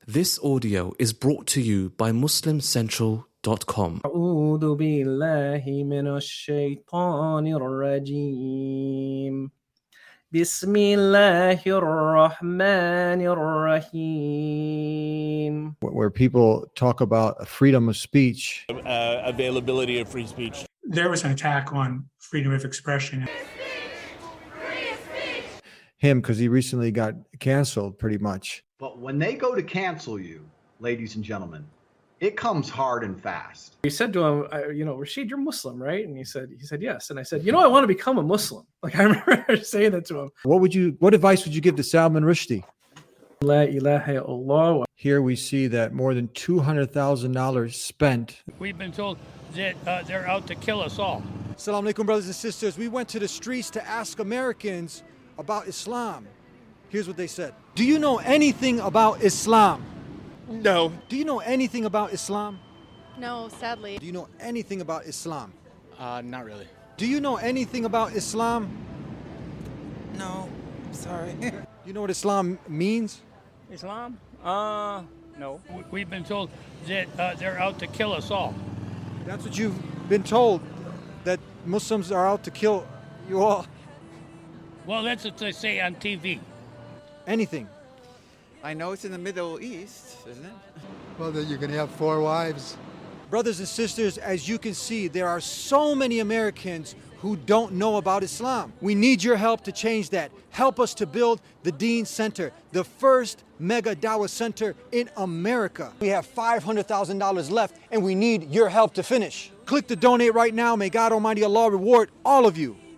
This audio is brought to you by MuslimCentral.com. أعوذ بالله من الشيطان الرجيم بسم الله الرحمن الرحيم. Where people talk about freedom of speech. Availability of free speech. There was an attack on freedom of expression. Him, because he recently got canceled pretty much. But when they go to cancel you, ladies and gentlemen, it comes hard and fast. We said to him, Rashid, you're Muslim, right? And he said, yes. And I said, I want to become a Muslim. Like, I remember saying that to him. What advice would you give to Salman Rushdie? La ilaha illallah. Here we see that more than $200,000 spent. We've been told that they're out to kill us all. Assalamu alaikum, brothers and sisters. We went to the streets to ask Americans about Islam. Here's what they said. Do you know anything about Islam? No. Do you know anything about Islam? No, sadly. Do you know anything about Islam? Not really. Do you know anything about Islam? No, sorry. Do you know what Islam means? Islam? No. We've been told that they're out to kill us all. That's what you've been told, that Muslims are out to kill you all. Well, that's what they say on TV. Anything. I know it's in the Middle East, isn't it? Well, then you're going to have 4 wives. Brothers and sisters, as you can see, there are so many Americans who don't know about Islam. We need your help to change that. Help us to build the Deen Center, the first mega dawah center in America. We have $500,000 left, and we need your help to finish. Click to donate right now. May God Almighty Allah reward all of you.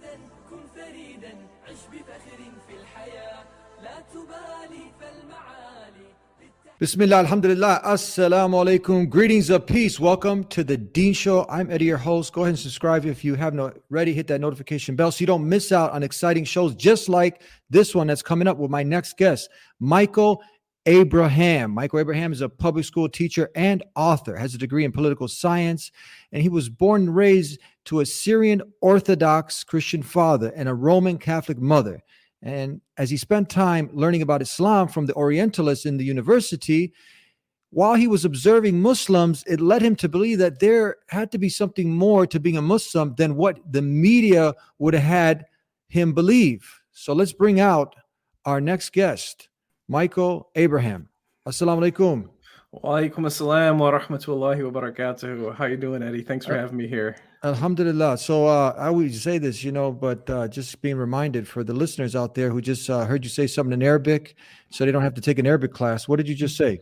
Bismillah, alhamdulillah, assalamu alaikum. Greetings of peace. Welcome to the Deen Show. I'm Eddie, your host. Go ahead and subscribe if you haven't already. Hit that notification bell so you don't miss out on exciting shows just like this one that's coming up with my next guest, Michael Abraham. Michael Abraham is a public school teacher and author, has a degree in political science, and he was born and raised to a Syrian Orthodox Christian father and a Roman Catholic mother. And as he spent time learning about Islam from the Orientalists in the university, while he was observing Muslims, it led him to believe that there had to be something more to being a Muslim than what the media would have had him believe. So let's bring out our next guest, Michael Abraham. Assalamu alaikum. Wa alaikum assalam wa rahmatullahi wa barakatuhu. How you doing, Eddie? Thanks for having me here. Alhamdulillah. So I always say this, but just being reminded for the listeners out there who just heard you say something in Arabic, so they don't have to take an Arabic class. What did you just say?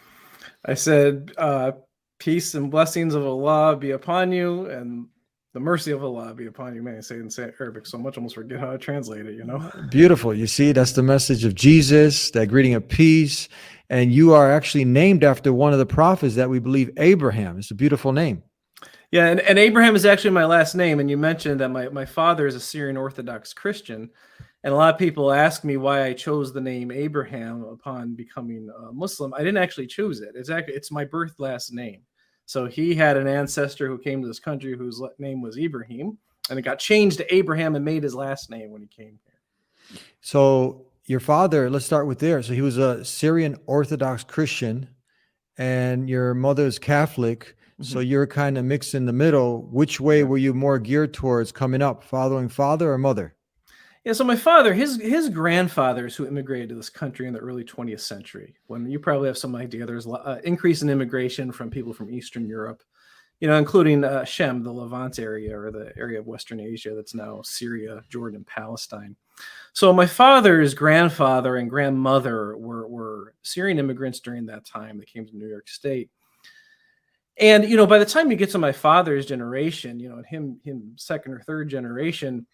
I said, peace and blessings of Allah be upon you, and the mercy of Allah be upon you. Man, I say it in Arabic so much, I almost forget how to translate it, Beautiful. You see, that's the message of Jesus, that greeting of peace. And you are actually named after one of the prophets that we believe, Abraham. It's a beautiful name. Yeah, and Abraham is actually my last name. And you mentioned that my father is a Syrian Orthodox Christian. And a lot of people ask me why I chose the name Abraham upon becoming a Muslim. I didn't actually choose it. It's my birth last name. So he had an ancestor who came to this country whose name was Ibrahim. And it got changed to Abraham and made his last name when he came here. So your father, let's start with there. So he was a Syrian Orthodox Christian and your mother is Catholic. So you're kind of mixed in the middle. Which way were you more geared towards coming up, following father or mother? Yeah, so my father, his grandfathers who immigrated to this country in the early 20th century, when you probably have some idea, there's an increase in immigration from people from Eastern Europe, including Shem, the Levant area, or the area of Western Asia that's now Syria, Jordan, Palestine. So my father's grandfather and grandmother were Syrian immigrants during that time. They came to New York State. And, by the time you get to my father's generation, and him second or third generation,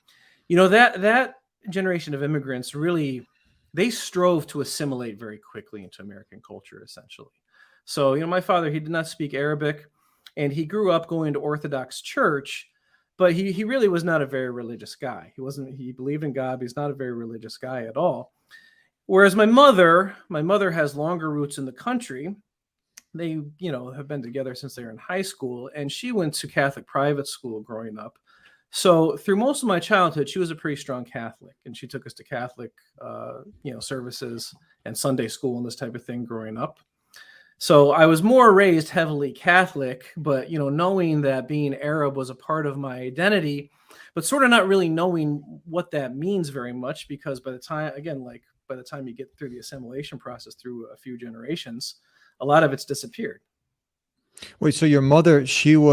that generation of immigrants really, they strove to assimilate very quickly into American culture, essentially. So, my father, he did not speak Arabic, and he grew up going to Orthodox church, but he really was not a very religious guy. He believed in God, but he's not a very religious guy at all. Whereas my mother has longer roots in the country. They, have been together since they were in high school, and she went to Catholic private school growing up. So through most of my childhood, she was a pretty strong Catholic, and she took us to Catholic, services and Sunday school and this type of thing growing up. So I was more raised heavily Catholic, but knowing that being Arab was a part of my identity, but sort of not really knowing what that means very much, because by the time you get through the assimilation process through a few generations, a lot of it's disappeared. Wait, so your mother,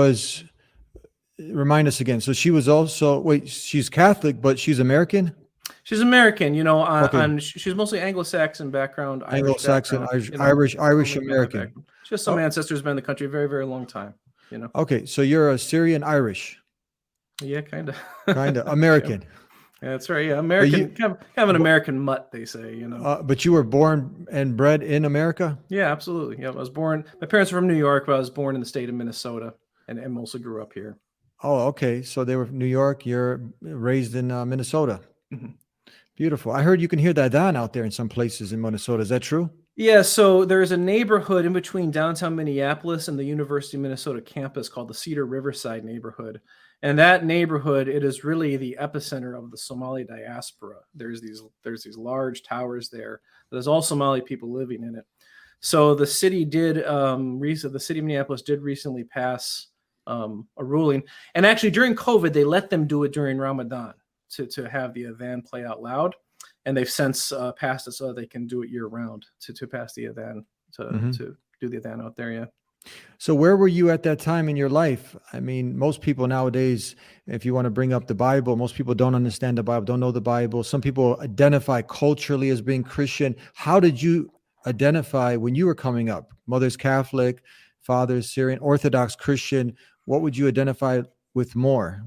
remind us again. So she was also, she's Catholic, but she's American? She's American, Okay. she's mostly Anglo-Saxon background. Anglo-Saxon, Irish American. She has some ancestors been in the country a very, very long time, Okay, so you're a Syrian Irish. Yeah, kind of. American. Yeah, that's right. Yeah, American, kind of an American mutt, they say, But you were born and bred in America? Yeah, absolutely. Yeah, I was born. My parents were from New York, but I was born in the state of Minnesota, and mostly grew up here. Oh, okay. So they were from New York. You're raised in Minnesota. Mm-hmm. Beautiful. I heard you can hear the adhan out there in some places in Minnesota. Is that true? Yeah, so there's a neighborhood in between downtown Minneapolis and the University of Minnesota campus called the Cedar Riverside neighborhood. And that neighborhood, it is really the epicenter of the Somali diaspora. There's these large towers there. There's all Somali people living in it. So the city the city of Minneapolis did recently pass a ruling. And actually during COVID, they let them do it during Ramadan to have the adhan play out loud. And they've since passed it so that they can do it year round to pass the adhan, to do the adhan out there, yeah. So where were you at that time in your life? I mean, most people nowadays, if you want to bring up the Bible, most people don't understand the Bible, don't know the Bible. Some people identify culturally as being Christian. How did you identify when you were coming up? Mother's Catholic, father's Syrian, Orthodox Christian. What would you identify with more?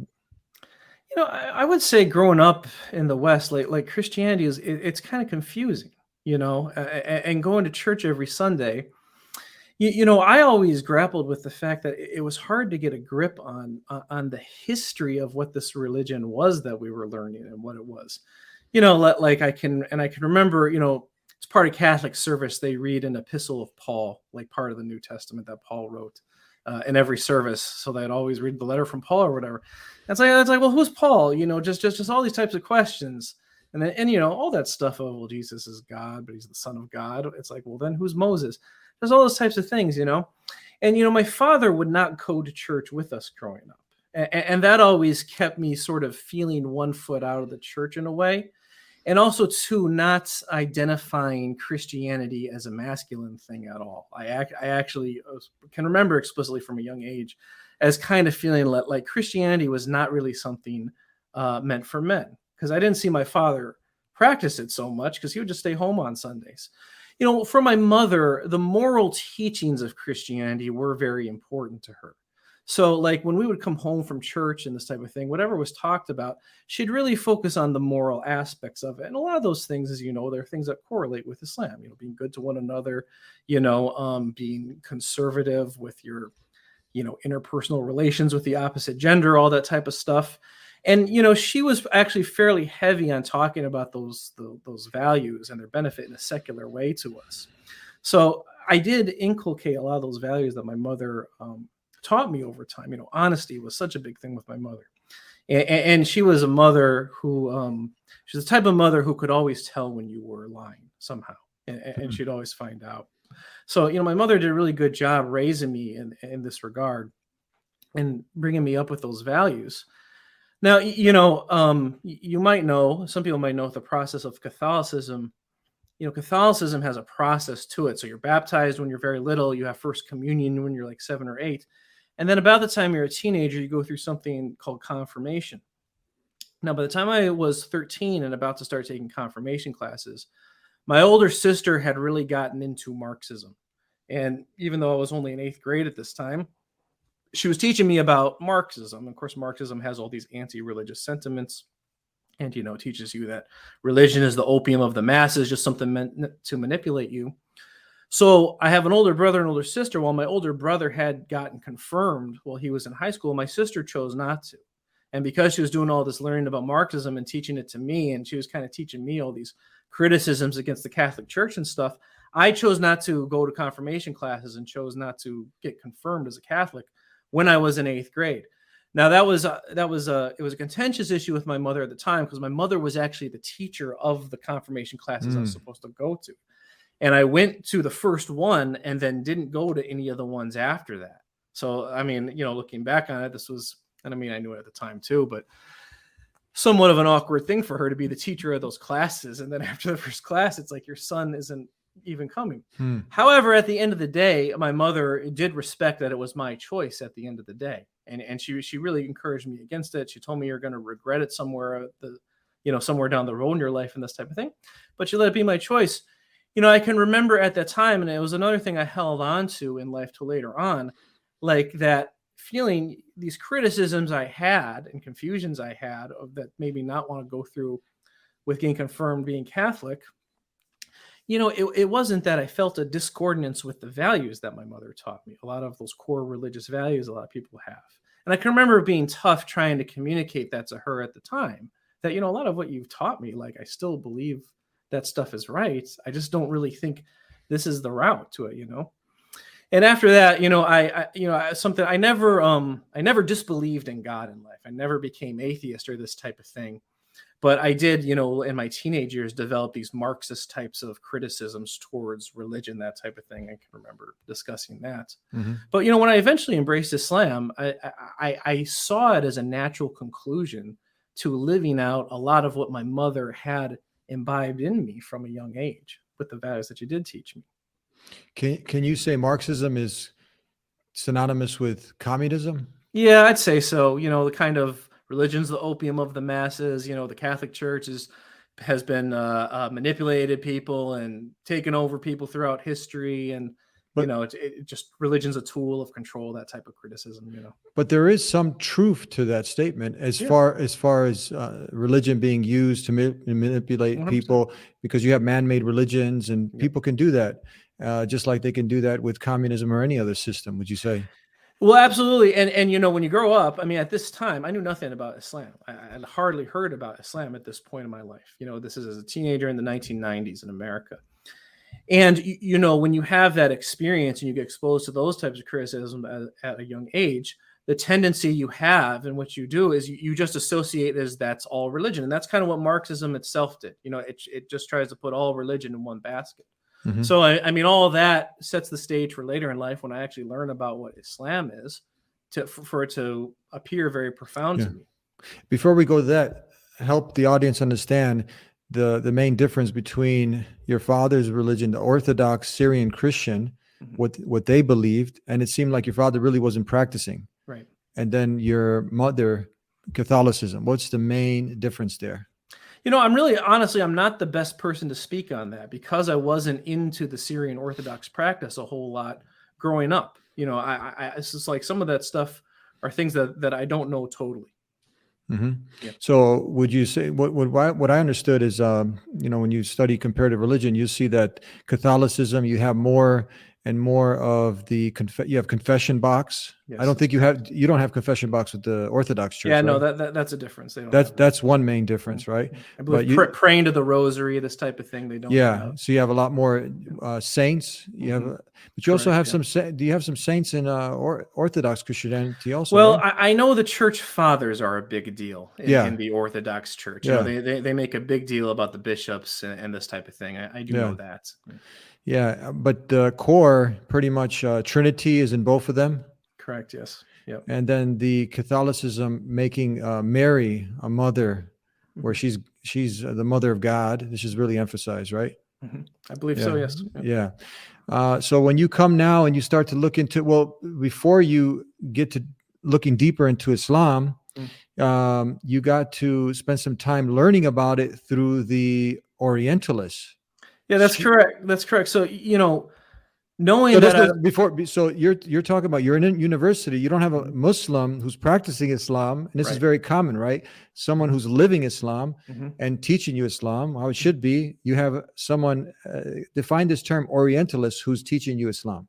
I would say growing up in the West, like Christianity it's kind of confusing, and going to church every Sunday. I always grappled with the fact that it was hard to get a grip on the history of what this religion was that we were learning and what it was. I can remember, it's part of Catholic service. They read an epistle of Paul, like part of the New Testament that Paul wrote in every service. So they'd always read the letter from Paul or whatever. It's like, well, who's Paul? Just all these types of questions. And all that stuff of, well, Jesus is God, but he's the Son of God. It's like, well, then who's Moses? There's all those types of things, And, my father would not go to church with us growing up. And that always kept me sort of feeling one foot out of the church in a way. And also, too, not identifying Christianity as a masculine thing at all. I actually can remember explicitly from a young age as kind of feeling like Christianity was not really something meant for men. Because I didn't see my father practice it so much because he would just stay home on Sundays. For my mother, the moral teachings of Christianity were very important to her. So like when we would come home from church and this type of thing, whatever was talked about, she'd really focus on the moral aspects of it. And a lot of those things, as you know, there are things that correlate with Islam, being good to one another, being conservative with your, interpersonal relations with the opposite gender, all that type of stuff. And, she was actually fairly heavy on talking about those values and their benefit in a secular way to us. So I did inculcate a lot of those values that my mother taught me over time. Honesty was such a big thing with my mother. And she was a mother who, she's the type of mother who could always tell when you were lying somehow. And she'd always find out. So, my mother did a really good job raising me in this regard and bringing me up with those values. Now, you might know, some people might know the process of Catholicism. Catholicism has a process to it. So you're baptized when you're very little. You have first communion when you're like 7 or 8. And then about the time you're a teenager, you go through something called confirmation. Now, by the time I was 13 and about to start taking confirmation classes, my older sister had really gotten into Marxism. And even though I was only in 8th grade at this time, she was teaching me about Marxism. Of course, Marxism has all these anti-religious sentiments and, teaches you that religion is the opium of the masses, just something meant to manipulate you. So I have an older brother and older sister. While my older brother had gotten confirmed while he was in high school, my sister chose not to. And because she was doing all this learning about Marxism and teaching it to me, and she was kind of teaching me all these criticisms against the Catholic Church and stuff, I chose not to go to confirmation classes and chose not to get confirmed as a Catholic when I was in 8th grade. Now it was a contentious issue with my mother at the time because my mother was actually the teacher of the confirmation classes I was supposed to go to. And I went to the first one and then didn't go to any of the ones after that. So, I mean, looking back on it, this was, and I mean, I knew it at the time too, but somewhat of an awkward thing for her to be the teacher of those classes. And then after the first class, it's like your son isn't even coming. However, at the end of the day, my mother did respect that it was my choice at the end of the day. And she really encouraged me against it. She told me you're going to regret it somewhere somewhere down the road in your life and this type of thing. But she let it be my choice. I can remember at that time, and it was another thing I held on to in life till later on, like that feeling, these criticisms I had and confusions I had of that maybe not want to go through with getting confirmed being Catholic. It wasn't that I felt a discordance with the values that my mother taught me. A lot of those core religious values a lot of people have. And I can remember it being tough trying to communicate that to her at the time, that, a lot of what you've taught me, like, I still believe that stuff is right. I just don't really think this is the route to it, And after that, I never disbelieved in God in life. I never became atheist or this type of thing. But I did, in my teenage years, develop these Marxist types of criticisms towards religion, that type of thing. I can remember discussing that. Mm-hmm. But, when I eventually embraced Islam, I saw it as a natural conclusion to living out a lot of what my mother had imbibed in me from a young age with the values that she did teach me. Can you say Marxism is synonymous with communism? Yeah, I'd say so. The kind of religion's the opium of the masses. The Catholic Church has been manipulated people and taken over people throughout history. And, it just religion's a tool of control, that type of criticism, But there is some truth to that statement as far as religion being used to manipulate 100%. people, because you have man-made religions and people can do that just like they can do that with communism or any other system, would you say? Well, absolutely. And when you grow up, I mean, at this time, I knew nothing about Islam. I had hardly heard about Islam at this point in my life. This is as a teenager in the 1990s in America. And, when you have that experience and you get exposed to those types of criticism at a young age, the tendency you have and what you do is you just associate as that's all religion. And that's kind of what Marxism itself did. It just tries to put all religion in one basket. Mm-hmm. So, I mean, all that sets the stage for later in life when I actually learn about what Islam is for it to appear very profound to me. Before we go to that, help the audience understand the main difference between your father's religion, the Orthodox Syrian Christian, mm-hmm. what they believed, and it seemed like your father really wasn't practicing. Right. And then your mother, Catholicism. What's the main difference there? I'm not the best person to speak on that because I wasn't into the Syrian Orthodox practice a whole lot growing up. It's just like some of that stuff are things that I don't know totally. Mm-hmm. Yeah. So would you say what I understood is, when you study comparative religion, you see that Catholicism, you have more and more of the you have confession box. Yes. I don't think you don't have confession box with the Orthodox Church. Yeah, right? no, that's a difference. They don't that's one main difference, right? I believe praying to the rosary, this type of thing, they don't. Yeah, so you have a lot more saints. You have, but you also have some. Do you have some saints in Orthodox Christianity also? Well, right? I know the church fathers are a big deal in the Orthodox Church. They make a big deal about the bishops and this type of thing. I do know that. Yeah, but the core, pretty much Trinity is in both of them. Correct, yes. Yep. And then the Catholicism making Mary a mother, where she's the mother of God. This is really emphasized, right? Mm-hmm. I believe so, yes. Yep. Yeah. So when you come now and you start to look into, before you get to looking deeper into Islam, you got to spend some time learning about it through the Orientalists. Yeah, that's correct. That's correct. So, knowing so you're talking about, you're in a university, you don't have a Muslim who's practicing Islam, and this is very common, right? Someone who's living Islam and teaching you Islam, how it should be. You have someone, define this term, Orientalist, who's teaching you Islam.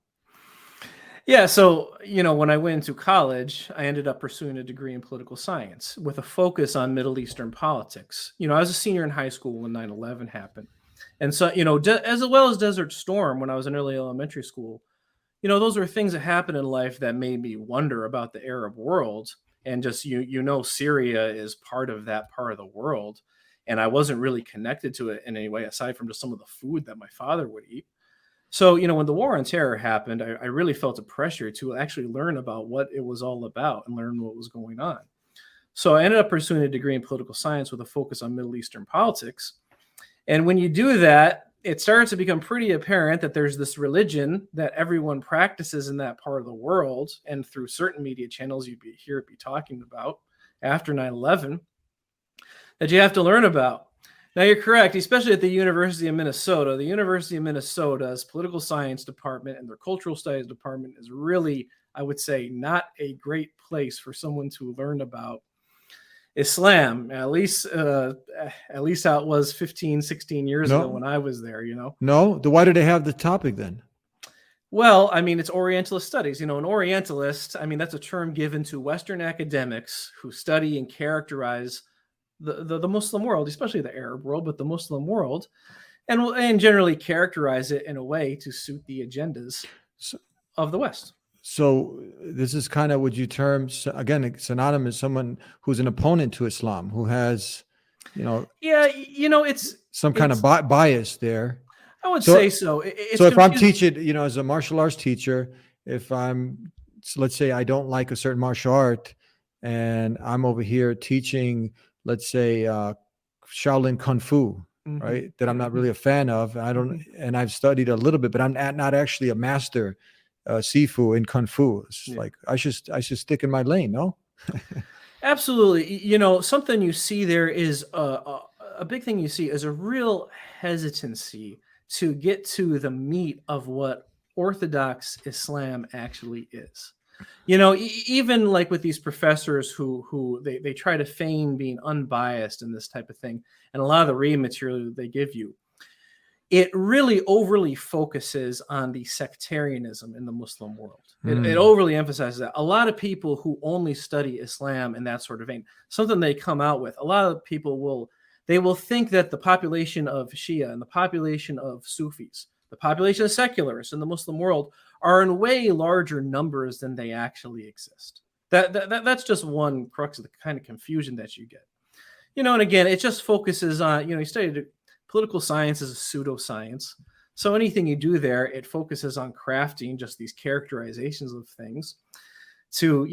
Yeah, so, when I went into college, I ended up pursuing a degree in political science with a focus on Middle Eastern politics. I was a senior in high school when 9/11 happened. And so, as well as Desert Storm, when I was in early elementary school, those were things that happened in life that made me wonder about the Arab world. And just, Syria is part of that part of the world. and I wasn't really connected to it in any way aside from just some of the food that my father would eat. So, when the War on Terror happened, I really felt a pressure to actually learn about what it was all about and learn what was going on. So I ended up pursuing a degree in political science with a focus on Middle Eastern politics. And when you do that, it starts to become pretty apparent that there's this religion that everyone practices in that part of the world. And through certain media channels, you'd hear it be talking about after 9/11, that you have to learn about. Now, you're correct, especially at the University of Minnesota. The University of Minnesota's political science department and their cultural studies department is really, I would say, not a great place for someone to learn about Islam, at least how it was 15, 16 years ago when I was there, No? Why do they have the topic then? Well, it's Orientalist studies. An Orientalist, that's a term given to Western academics who study and characterize the Muslim world, especially the Arab world, but the Muslim world, and generally characterize it in a way to suit the agendas of the West. So this is kind of, would you term, again, synonymous, someone who's an opponent to Islam, who has, it's some kind of bias there. I would say so. So if I'm teaching, as a martial arts teacher, if let's say I don't like a certain martial art and I'm over here teaching, let's say, Shaolin Kung Fu, right? That I'm not really a fan of. And I've studied a little bit, but I'm not actually a master Sifu in Kung Fu. It's like I should stick in my lane. No. Absolutely. Something you see there is a big thing you see is a real hesitancy to get to the meat of what Orthodox Islam actually is. Even like with these professors who they try to feign being unbiased and this type of thing, and a lot of the reading material they give you, it really overly focuses on the sectarianism in the Muslim world. It overly emphasizes that. A lot of people who only study Islam in that sort of vein, something they come out with, a lot of people will think that the population of Shia and the population of Sufis, the population of secularists in the Muslim world are in way larger numbers than they actually exist. That's just one crux of the kind of confusion that you get. And again, it just focuses on, you studied political science is a pseudoscience. So anything you do there, it focuses on crafting just these characterizations of things to,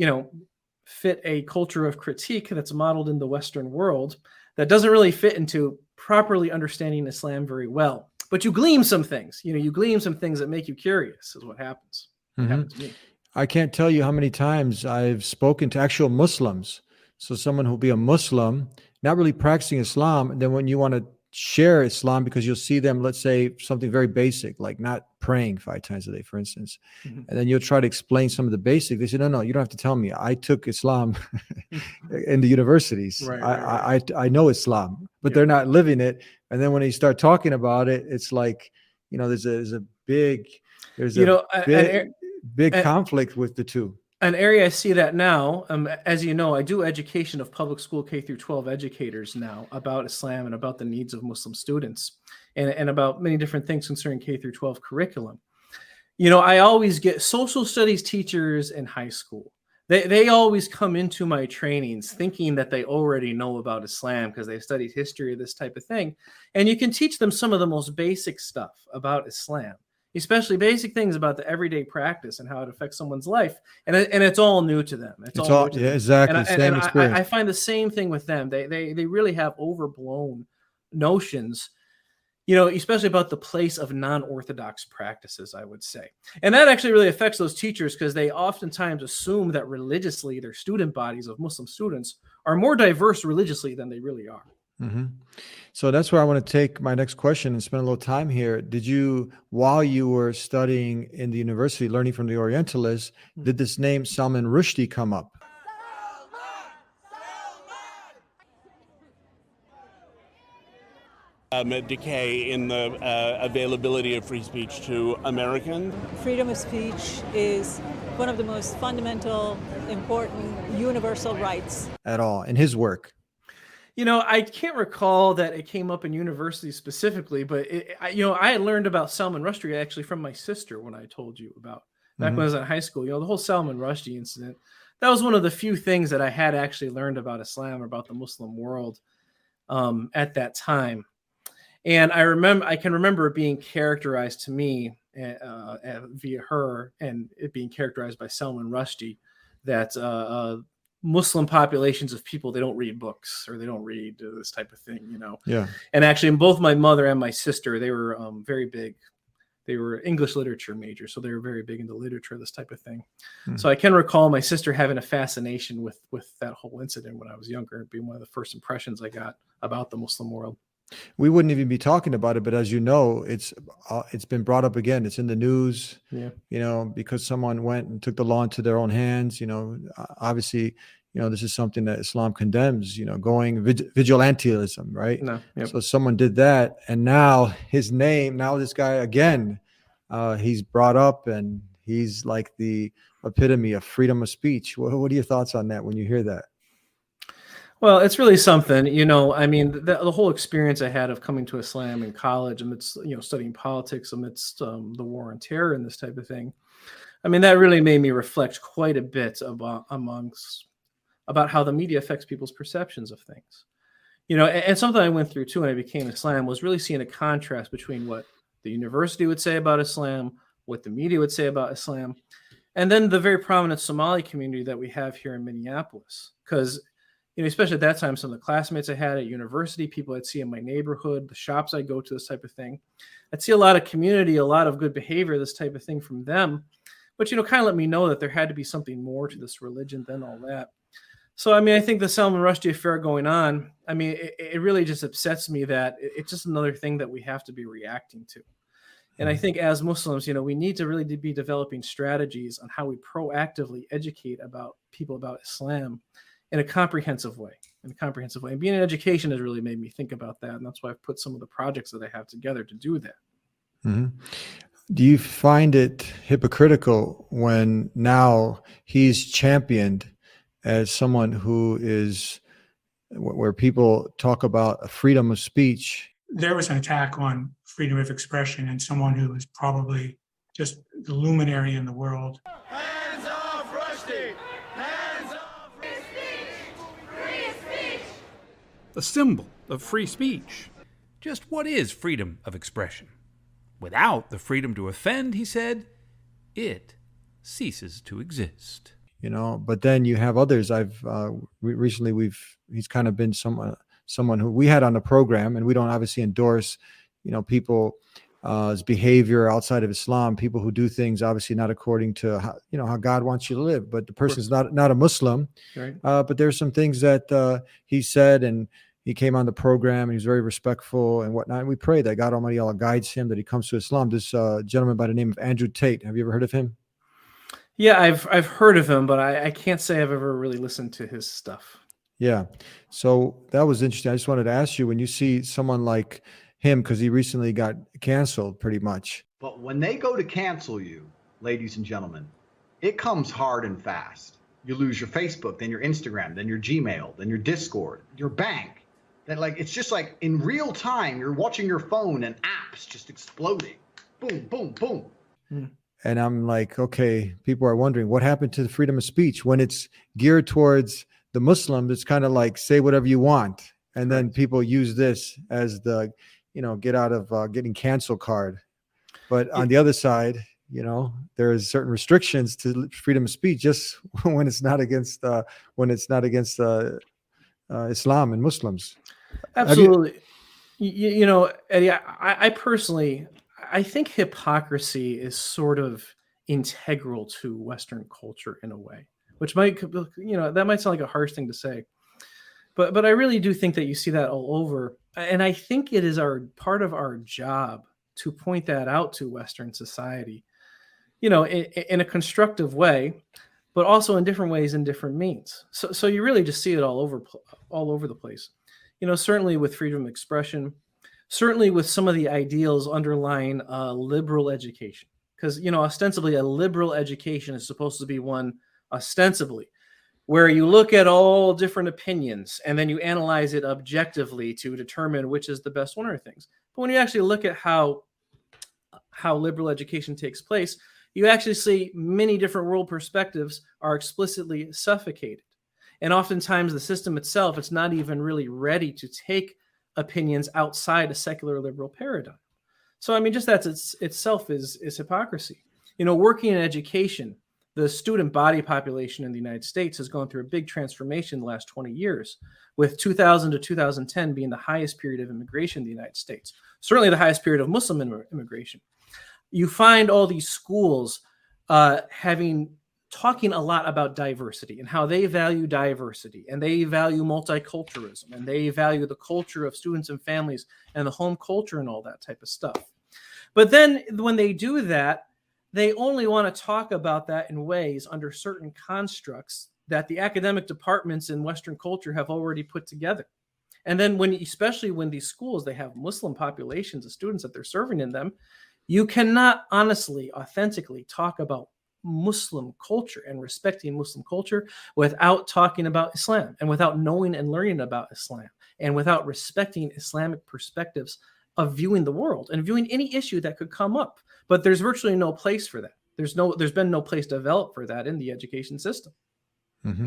fit a culture of critique that's modeled in the Western world that doesn't really fit into properly understanding Islam very well. But you glean some things, you glean some things that make you curious is what happens. It happened to me. I can't tell you how many times I've spoken to actual Muslims. So someone who'll be a Muslim, not really practicing Islam, and then when you want to share Islam, because you'll see them, let's say something very basic, like not praying 5 times a day, for instance. And then you'll try to explain some of the basics. They say, no, you don't have to tell me. I took Islam in the universities. Right. I know Islam, but they're not living it. And then when you start talking about it, it's like, there's a big conflict with the two. An area I see that now, as you know, I do education of public school K through 12 educators now about Islam and about the needs of Muslim students and about many different things concerning K through 12 curriculum. I always get social studies teachers in high school. They always come into my trainings thinking that they already know about Islam because they've studied history of this type of thing. And you can teach them some of the most basic stuff about Islam, especially basic things about the everyday practice and how it affects someone's life. And it's all new to them. It's all new to them. Exactly. Same experience. I find the same thing with them. They really have overblown notions, especially about the place of non-Orthodox practices, I would say. And that actually really affects those teachers because they oftentimes assume that religiously their student bodies of Muslim students are more diverse religiously than they really are. So that's where I want to take my next question and spend a little time here. Did you, while you were studying in the university, learning from the Orientalists, did this name Salman Rushdie come up? Decay in the availability of free speech to Americans. Freedom of speech is one of the most fundamental, important, universal rights. At all, in his work? I can't recall that it came up in university specifically, but I had learned about Salman Rushdie actually from my sister when I told you about back when I was in high school. The whole Salman Rushdie incident, that was one of the few things that I had actually learned about Islam or about the Muslim world at that time. And I can remember it being characterized to me via her, and it being characterized by Salman Rushdie, that Muslim populations of people, they don't read books, or they don't read this type of thing, you know? Yeah. And actually, both my mother and my sister, they were very big. They were English literature majors, so they were very big into literature, this type of thing. So I can recall my sister having a fascination with that whole incident when I was younger, being one of the first impressions I got about the Muslim world. We wouldn't even be talking about it, but as you know, it's been brought up again. It's in the news, you know, because someone went and took the law into their own hands. You know, obviously, you know, this is something that Islam condemns, you know, going vigilantism, right? So someone did that, and now this guy again, he's brought up, and he's like the epitome of freedom of speech. What are your thoughts on that when you hear that? Well, it's really something, you know. I mean, the whole experience I had of coming to Islam in college, amidst, you know, studying politics amidst the war on terror and this type of thing. I mean, that really made me reflect quite a bit about how the media affects people's perceptions of things. You know, and something I went through too when I became Islam was really seeing a contrast between what the university would say about Islam, what the media would say about Islam, and then the very prominent Somali community that we have here in Minneapolis. Because, you know, especially at that time, some of the classmates I had at university, people I'd see in my neighborhood, the shops I go to, this type of thing, I'd see a lot of community, a lot of good behavior, this type of thing from them, which, you know, kind of let me know that there had to be something more to this religion than all that. So, I mean, I think the Salman Rushdie affair going on, I mean, it really just upsets me that it's just another thing that we have to be reacting to. And I think as Muslims, you know, we need to really be developing strategies on how we proactively educate people about Islam in a comprehensive way. And being in education has really made me think about that. And that's why I've put some of the projects that I have together to do that. Mm-hmm. Do you find it hypocritical when now he's championed as someone who is, where people talk about freedom of speech? There was an attack on freedom of expression, and someone who is probably just the luminary in the world. Hands off Rushdie! Hands off free speech! Free speech! A symbol of free speech. Just what is freedom of expression? Without the freedom to offend, he said, it ceases to exist. You know, but then you have others. He's kind of been someone who we had on the program, and we don't obviously endorse, you know, people's behavior outside of Islam, people who do things obviously not according to how God wants you to live. But the person's not a Muslim, right? But there's some things that he said, and he came on the program, and he's very respectful and whatnot. And we pray that God Almighty Allah guides him, that he comes to Islam. This gentleman by the name of Andrew Tate. Have you ever heard of him? Yeah, I've heard of him, but I can't say I've ever really listened to his stuff. Yeah. So that was interesting. I just wanted to ask you, when you see someone like him, because he recently got canceled pretty much. But when they go to cancel you, ladies and gentlemen, it comes hard and fast. You lose your Facebook, then your Instagram, then your Gmail, then your Discord, your bank. Then, like, it's just like in real time, you're watching your phone and apps just exploding. Boom, boom, boom. And I'm like, okay, people are wondering what happened to the freedom of speech when it's geared towards the Muslims. It's kind of like say whatever you want. And then people use this as the, you know, get out of getting canceled card. But on the other side, you know, there's certain restrictions to freedom of speech just when it's not against Islam and Muslims. Absolutely. You know, Eddie, I personally, I think hypocrisy is sort of integral to Western culture in a way, which might, you know, that might sound like a harsh thing to say, but I really do think that you see that all over. And I think it is part of our job to point that out to Western society, you know, in a constructive way, but also in different ways and different means. So you really just see it all over the place. You know, certainly with freedom of expression, certainly with some of the ideals underlying liberal education, because, you know, ostensibly a liberal education is supposed to be one ostensibly where you look at all different opinions and then you analyze it objectively to determine which is the best one or things. But when you actually look at how liberal education takes place, you actually see many different world perspectives are explicitly suffocated. And oftentimes the system itself, it's not even really ready to take opinions outside a secular liberal paradigm. So, I mean, just that itself is hypocrisy. You know, working in education, the student body population in the United States has gone through a big transformation in the last 20 years, with 2000 to 2010 being the highest period of immigration in the United States, certainly the highest period of Muslim immigration. You find all these schools talking a lot about diversity and how they value diversity, and they value multiculturalism, and they value the culture of students and families and the home culture and all that type of stuff. But then when they do that, they only want to talk about that in ways under certain constructs that the academic departments in Western culture have already put together. And then especially when these schools, they have Muslim populations of students that they're serving in them, you cannot honestly, authentically talk about Muslim culture and respecting Muslim culture without talking about Islam, and without knowing and learning about Islam, and without respecting Islamic perspectives of viewing the world and viewing any issue that could come up. But there's virtually no place for that. There's been no place developed for that in the education system. Mm-hmm.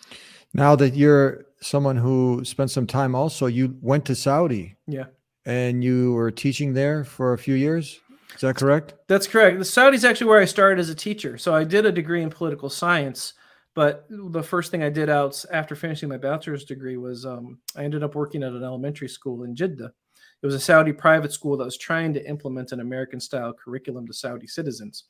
Now that you're someone who spent some time, also you went to Saudi. Yeah. And you were teaching there for a few years. Is that correct? That's correct. The Saudi is actually where I started as a teacher. So I did a degree in political science, but the first thing I did after finishing my bachelor's degree was I ended up working at an elementary school in Jeddah. It was a Saudi private school that was trying to implement an American-style curriculum to Saudi citizens.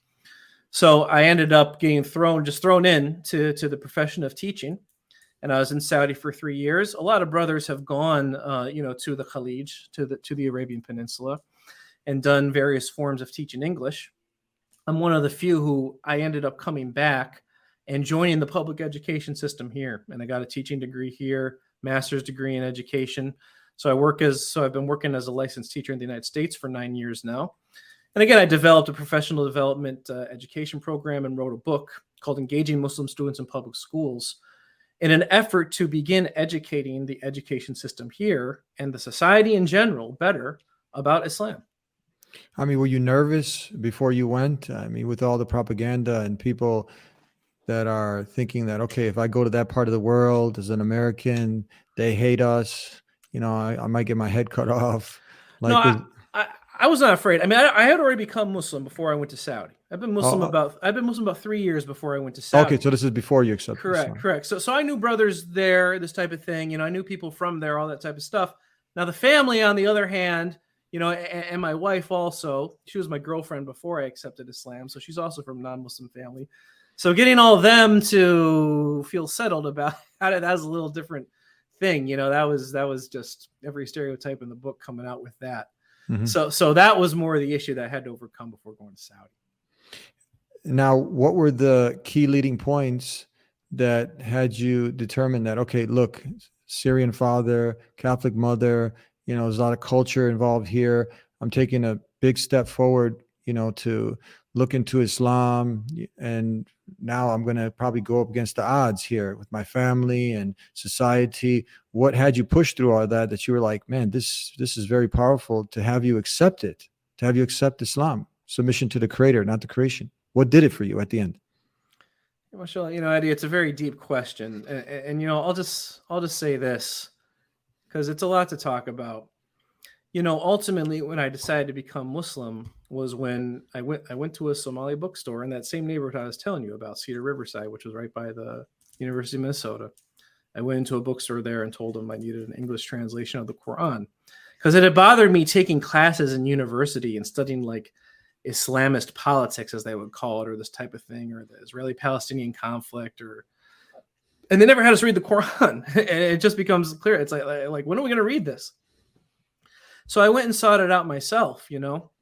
So I ended up getting thrown in to the profession of teaching, and I was in Saudi for 3 years. A lot of brothers have gone, to the Khalij, to the Arabian Peninsula, and done various forms of teaching English. I'm one of the few who I ended up coming back and joining the public education system here, and I got a teaching degree here, master's degree in education. So I've been working as a licensed teacher in the United States for 9 years now. And again, I developed a professional development education program and wrote a book called Engaging Muslim Students in Public Schools, in an effort to begin educating the education system here and the society in general better about Islam. I mean, were you nervous before you went? I mean, with all the propaganda and people that are thinking that, okay, if I go to that part of the world as an American, they hate us. You know, I might get my head cut off. No, I was not afraid. I mean, I had already become Muslim before I went to Saudi. I've been Muslim about 3 years before I went to Saudi. Okay, so this is before you accepted Islam. Correct. So I knew brothers there, this type of thing. You know, I knew people from there, all that type of stuff. Now the family, on the other hand, you know, and my wife also, she was my girlfriend before I accepted Islam, so she's also from a non-Muslim family. So getting all of them to feel settled about that was a little different thing. You know, that was just every stereotype in the book coming out with that. Mm-hmm. So that was more the issue that I had to overcome before going to Saudi. Now, what were the key leading points that had you determine that, okay, look, Syrian father, Catholic mother, you know, there's a lot of culture involved here. I'm taking a big step forward, you know, to look into Islam, and now I'm going to probably go up against the odds here with my family and society. What had you push through all that you were like, man, this is very powerful to have you accept it, to have you accept Islam, submission to the creator, not the creation? What did it for you at the end? Well, you know, Eddie, it's a very deep question. And you know, I'll just say this, because it's a lot to talk about. You know, ultimately, when I decided to become Muslim was when I went to a Somali bookstore in that same neighborhood I was telling you about, Cedar Riverside, which was right by the University of Minnesota. I went into a bookstore there and told them I needed an English translation of the Quran, because it had bothered me taking classes in university and studying like Islamist politics, as they would call it, or this type of thing, or the Israeli-Palestinian conflict, and they never had us read the Quran. And it just becomes clear. It's like when are we going to read this? So I went and sought it out myself, you know.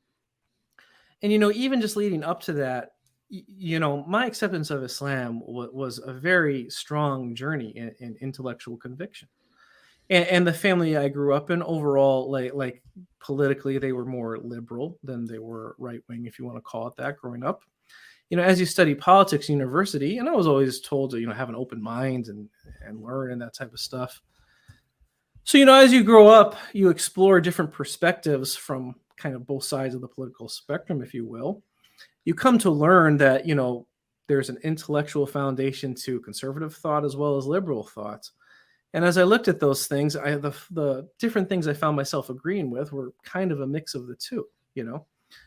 And, you know, even just leading up to that, you know, my acceptance of Islam was a very strong journey in intellectual conviction. And the family I grew up in overall, like politically, they were more liberal than they were right-wing, if you want to call it that, growing up. You know, as you study politics in university, and I was always told to, you know, have an open mind and learn and that type of stuff. So, you know, as you grow up, you explore different perspectives from kind of both sides of the political spectrum, if you will. You come to learn that, you know, there's an intellectual foundation to conservative thought as well as liberal thought. And as I looked at those things, the different things I found myself agreeing with were kind of a mix of the two, you know.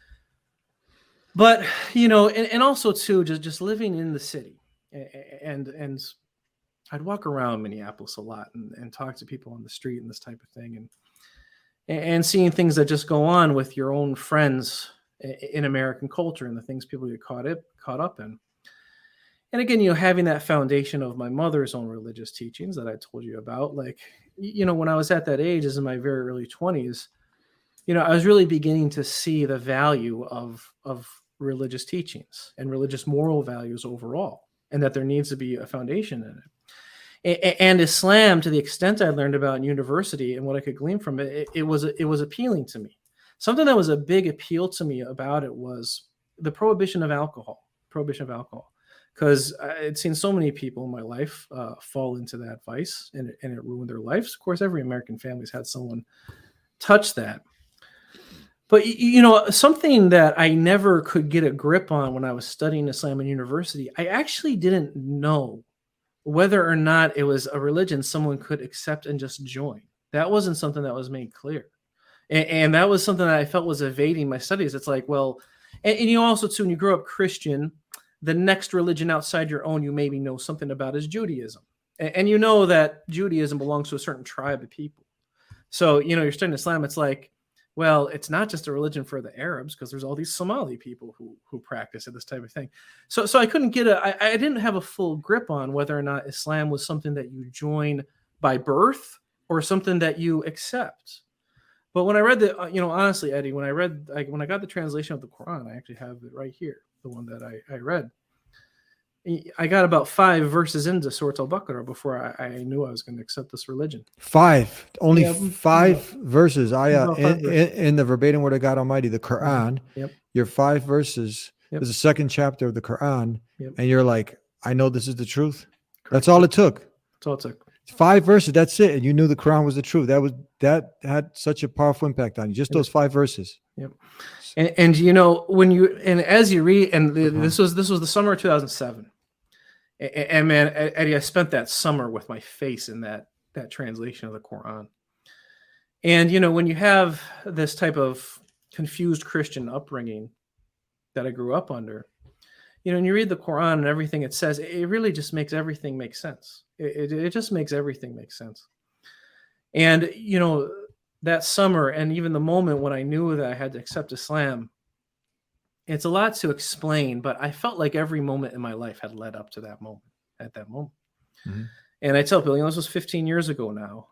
But, you know, and also too, just living in the city, and I'd walk around Minneapolis a lot and talk to people on the street and this type of thing, and seeing things that just go on with your own friends in American culture and the things people get caught up in. And again, you know, having that foundation of my mother's own religious teachings that I told you about, like, you know, when I was at that age, as in my very early 20s, you know, I was really beginning to see the value of religious teachings and religious moral values overall, and that there needs to be a foundation in it. And Islam, to the extent I learned about in university and what I could glean from it, it was appealing to me. Something that was a big appeal to me about it was the prohibition of alcohol. Because I'd seen so many people in my life fall into that vice, and it ruined their lives. Of course, every American family's had someone touch that. But, you know, something that I never could get a grip on when I was studying Islam in university, I actually didn't know whether or not it was a religion someone could accept and just join. That wasn't something that was made clear. And that was something that I felt was evading my studies. It's like, well, and you know, also too, when you grow up Christian, the next religion outside your own you maybe know something about is Judaism. And you know that Judaism belongs to a certain tribe of people. So, you know, you're studying Islam, it's like, well, it's not just a religion for the Arabs, because there's all these Somali people who practice it, this type of thing. So I couldn't get I didn't have a full grip on whether or not Islam was something that you join by birth or something that you accept. But when I read the, you know, honestly, Eddie, when I got the translation of the Quran, I actually have it right here, the one that I read. I got about 5 verses into Surah Al-Baqarah before I knew I was going to accept this religion. 5, only 5 verses. In the verbatim word of God Almighty, the Quran. Yep. Your 5 verses. Yep. There's a second chapter of the Quran, and you're like, I know this is the truth. Correct. That's all it took. That's all it took. 5 verses. That's it, and you knew the Quran was the truth. That had such a powerful impact on you. Just those 5 verses. Yep. And you know, as you read, and this was the summer of 2007. And man, Eddie, I spent that summer with my face in that translation of the Quran. And, you know, when you have this type of confused Christian upbringing that I grew up under, you know, and you read the Quran and everything it says, it really just makes everything make sense. It just makes everything make sense. And, you know, that summer and even the moment when I knew that I had to accept Islam, it's a lot to explain, but I felt like every moment in my life had led up to that moment, Mm-hmm. And I tell people, you know, this was 15 years ago now.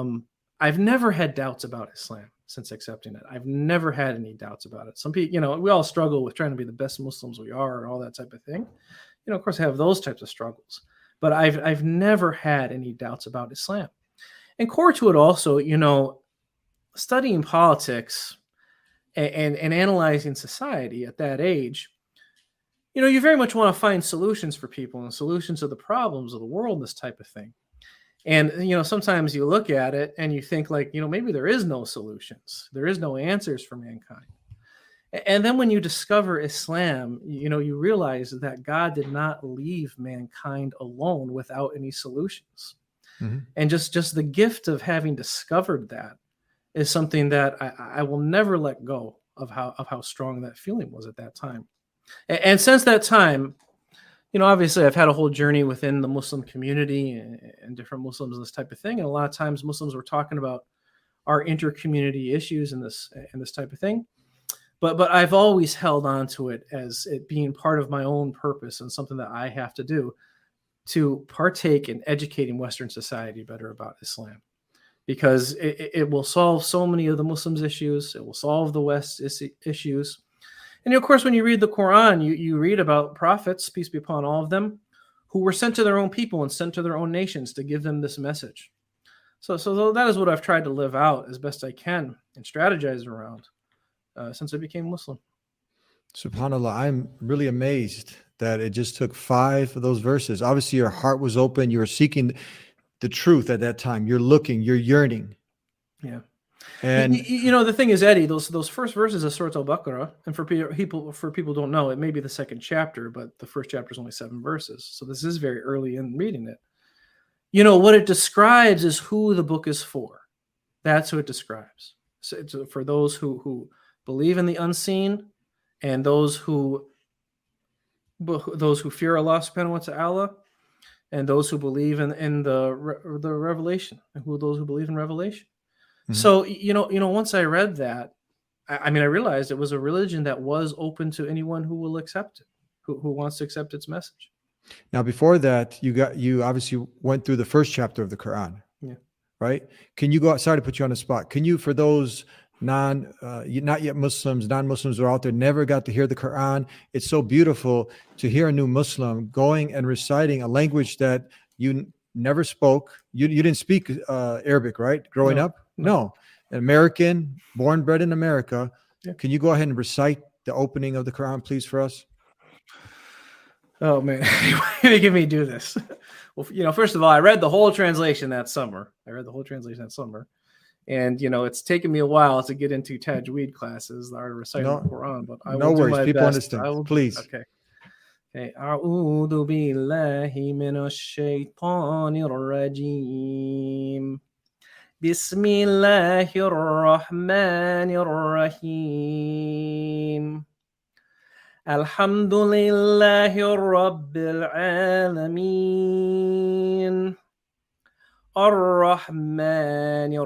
I've never had doubts about Islam since accepting it. I've never had any doubts about it. Some people, you know, we all struggle with trying to be the best Muslims we are and all that type of thing. You know, of course, I have those types of struggles, but I've never had any doubts about Islam. And core to it also, you know, studying politics and analyzing society at that age, you know, you very much want to find solutions for people and solutions to the problems of the world and this type of thing. And, you know, sometimes you look at it and you think like, you know, maybe there is no solutions. There is no answers for mankind. And then when you discover Islam, you know, you realize that God did not leave mankind alone without any solutions. Mm-hmm. And just the gift of having discovered that is something that I will never let go of how strong that feeling was at that time. And since that time, you know, obviously I've had a whole journey within the Muslim community and different Muslims and this type of thing. And a lot of times Muslims were talking about our inter-community issues and this type of thing. But I've always held on to it as it being part of my own purpose and something that I have to do to partake in educating Western society better about Islam. Because it will solve so many of the Muslims' issues. It will solve the West's issues. And of course, when you read the Quran, you read about prophets, peace be upon all of them, who were sent to their own people and sent to their own nations to give them this message. So that is what I've tried to live out as best I can and strategize around since I became Muslim. SubhanAllah, I'm really amazed that it just took 5 of those verses. Obviously, your heart was open. You were seeking the truth at that time. You're looking, you're yearning. Yeah. And you know, the thing is, Eddie, those first verses of Surah Al-Baqarah, and for people who don't know, it may be the second chapter, but the first chapter is only 7 verses. So this is very early in reading it. what it describes is who the book is for. That's who it describes. So it's for those who believe in the unseen, and those who fear Allah subhanahu wa ta'ala, and those who believe in the revelation, and those who believe in revelation. Mm-hmm. So once I read that, I realized it was a religion that was open to anyone who will accept it, who wants to accept its message. Now, before that, you obviously went through the first chapter of the Quran. Yeah. Right? Can you go? Sorry to put you on the spot. Can you, for those not yet Muslims, non-Muslims who are out there, never got to hear the Quran? It's so beautiful to hear a new Muslim going and reciting a language that you never spoke. You didn't speak Arabic, right? Growing up? No. An American, born, bred in America. Yeah. Can you go ahead and recite the opening of the Quran, please, for us? Oh, man. You're making me do this. Well, first of all, I read the whole translation that summer. And, it's taken me a while to get into Tajweed classes, the art of reciting the Quran. But I will do my people best. Understand. Please. Okay. A'udhu billahi minash shaitanir rajim. Bismillahir rahmanir rahim. Alhamdulillahi Rabbil Alameen. Ar-Rahmanir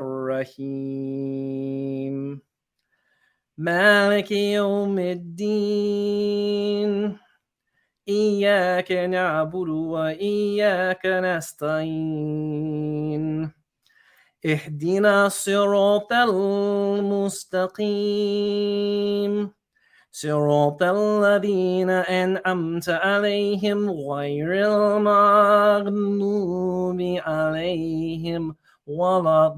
Rahim. Maliki Yawmiddin. Iyyaka na'budu wa iyyaka nasta'in. Ihdina siratal mustaqim. صراط الذين أنعمت عليهم غير المغضوب عليهم ولا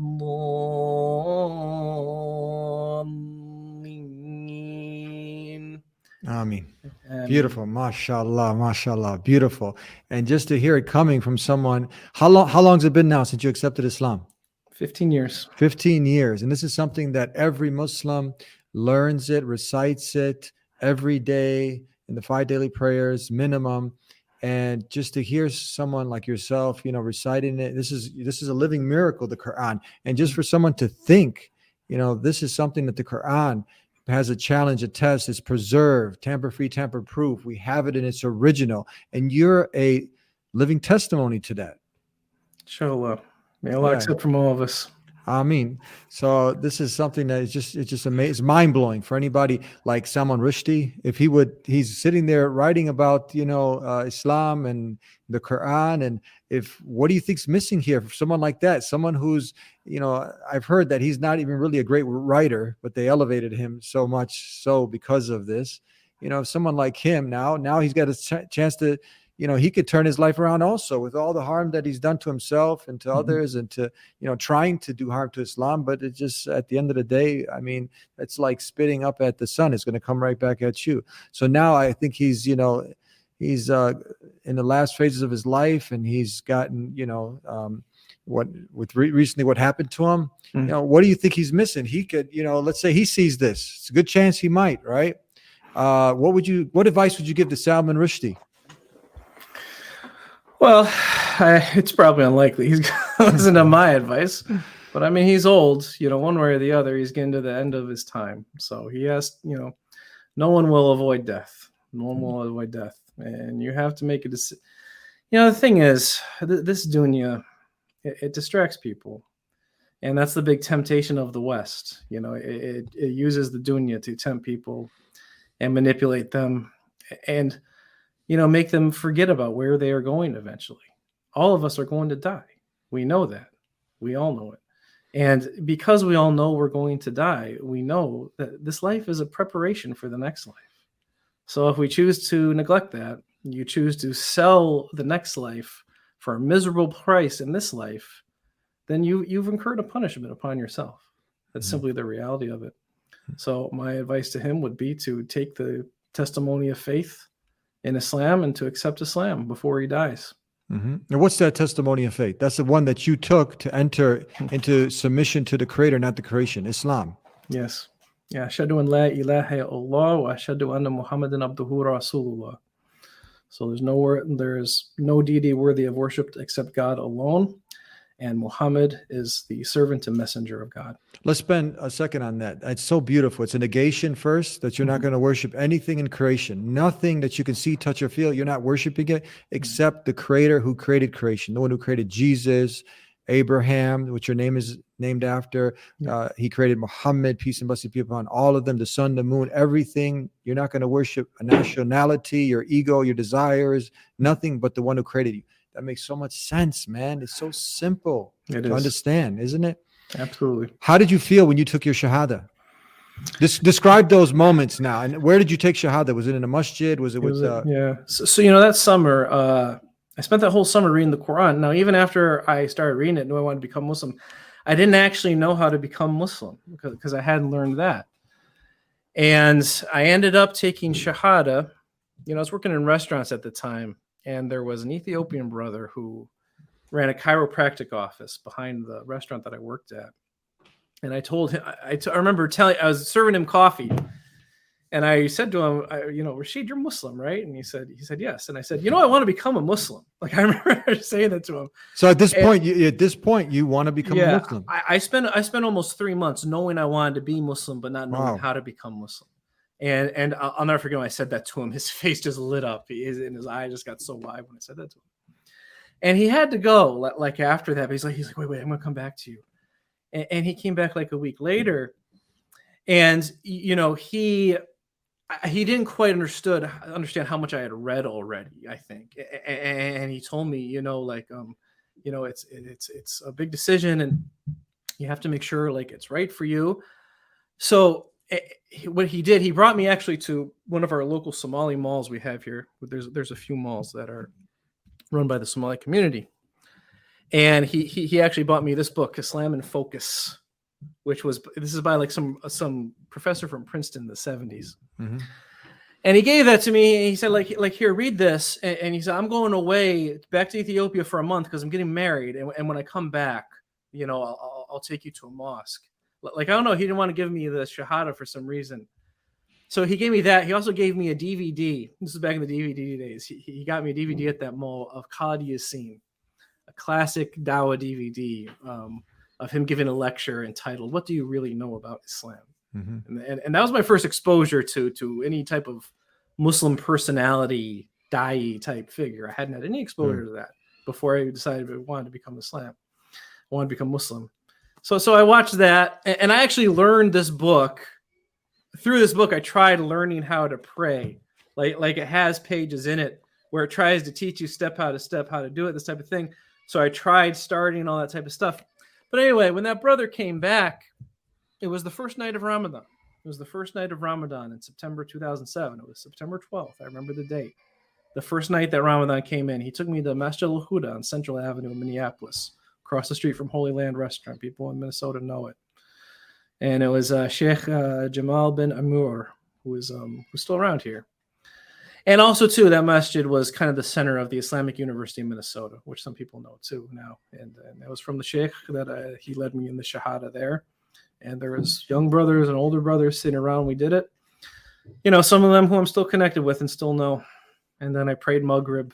الضالين. Ameen. Beautiful. MashaAllah. Beautiful. And just to hear it coming from someone, how long has it been now since you accepted Islam? 15 years. 15 years. And this is something that every Muslim learns it, recites it every day in the 5 daily prayers minimum. And just to hear someone like yourself, reciting it, this is a living miracle, the Quran. And just for someone to think, this is something that the Quran has a challenge, a test, it's preserved, tamper-free, tamper-proof. We have it in its original. And you're a living testimony to that. Inshallah. May Allah accept from all of us. So this is something that it's just amazing. It's mind-blowing for anybody like Salman Rushdie. If he's sitting there writing about, Islam and the Quran, and what do you think's missing here for someone like that? Someone who's, I've heard that he's not even really a great writer, but they elevated him so much so because of this. If someone like him now he's got a chance to, he could turn his life around also with all the harm that he's done to himself and to others, and to, trying to do harm to Islam. But it just, at the end of the day, it's like spitting up at the sun. It's going to come right back at you. So now I think he's in the last phases of his life, and he's gotten, recently what happened to him. What do you think he's missing? He could, let's say he sees this. It's a good chance he might, right? What advice would you give to Salman Rushdie? Well, it's probably unlikely he's going to listen to my advice, but he's old, one way or the other, he's getting to the end of his time. So he has, no one will avoid death. And you have to make a decision. The thing is, this dunya, it distracts people. And that's the big temptation of the West. It uses the dunya to tempt people and manipulate them. And make them forget about where they are going eventually. All of us are going to die. We know that. We all know it. And because we all know we're going to die, we know that this life is a preparation for the next life. So if we choose to neglect that, you choose to sell the next life for a miserable price in this life, then you've incurred a punishment upon yourself. That's simply the reality of it. So my advice to him would be to take the testimony of faith in Islam and to accept Islam before he dies. And what's that testimony of faith? That's the one that you took to enter into submission to the Creator, not the creation, Islam. Yes. Yeah. Ashhadu an la ilaha illallah wa ashhadu anna Muhammadan abduhu rasulullah. So there's no deity worthy of worship except God alone. And Muhammad is the servant and messenger of God. Let's spend a second on that. It's so beautiful. It's a negation first, that you're not going to worship anything in creation. Nothing that you can see, touch, or feel. You're not worshiping it except the creator who created creation, the one who created Jesus, Abraham, which your name is named after. He created Muhammad, peace and blessing be upon all of them, the sun, the moon, everything. You're not going to worship a nationality, your ego, your desires, nothing but the one who created you. That makes so much sense, man. It's so simple to understand, isn't it? Absolutely. How did you feel when you took your Shahada? Describe those moments now. And where did you take Shahada? Was it in a masjid? Was it with... Yeah. So, you know, that summer, I spent that whole summer reading the Quran. Now, even after I started reading it, knew I wanted to become Muslim, I didn't actually know how to become Muslim because I hadn't learned that. And I ended up taking Shahada. You know, I was working in restaurants at the time, and there was an Ethiopian brother who ran a chiropractic office behind the restaurant that I worked at. And I told him, I remember I was serving him coffee. And I said to him, you know, Rashid, you're Muslim, right? And he said, yes. And I said, you know, I want to become a Muslim. Like, I remember saying that to him. So at this point, you want to become a Muslim. I spent almost 3 months knowing I wanted to be Muslim, but not knowing how to become Muslim. And I'll never forget when I said that to him. His face just lit up, and his eye just got so wide when I said that to him. And he had to go like after that. But he's like, wait, I'm gonna come back to you. And he came back like a week later, and you know he didn't quite understand how much I had read already, I think. And he told me, you know, like you know, it's a big decision, and you have to make sure like it's right for you. So what he did, he brought me actually to one of our local Somali malls we have here. There's a few malls that are run by the Somali community. And he actually bought me this book, Islam in Focus, this is by like some professor from Princeton in the 70s. Mm-hmm. And he gave that to me, and he said, like here, read this. And he said, I'm going away back to Ethiopia for a month because I'm getting married. And when I come back, you know, I'll take you to a mosque. Like, I don't know, he didn't want to give me the Shahada for some reason. So he gave me that. He also gave me a DVD. This is back in the DVD days. He got me a DVD at that mall of Khalid Yasin, a classic Dawah DVD of him giving a lecture entitled, "What Do You Really Know About Islam?" Mm-hmm. And that was my first exposure to any type of Muslim personality, da'i type figure. I hadn't had any exposure to that before I decided I wanted to become Muslim. So I watched that, and I actually learned this book. Through this book, I tried learning how to pray. Like it has pages in it where it tries to teach you step how to do it, this type of thing. So I tried starting all that type of stuff. But anyway, when that brother came back, it was the first night of Ramadan. It was the first night of Ramadan in September 2007. It was September 12th. I remember the date. The first night that Ramadan came in, he took me to Masjid al-Huda on Central Avenue in Minneapolis, across the street from Holy Land Restaurant. People in Minnesota know it. And it was Sheikh Jamal bin Amur, who's still around here. And also, too, that masjid was kind of the center of the Islamic University of Minnesota, which some people know, too, now. And it was from the sheikh that he led me in the Shahada there. And there was young brothers and older brothers sitting around. We did it. You know, some of them who I'm still connected with and still know. And then I prayed Maghrib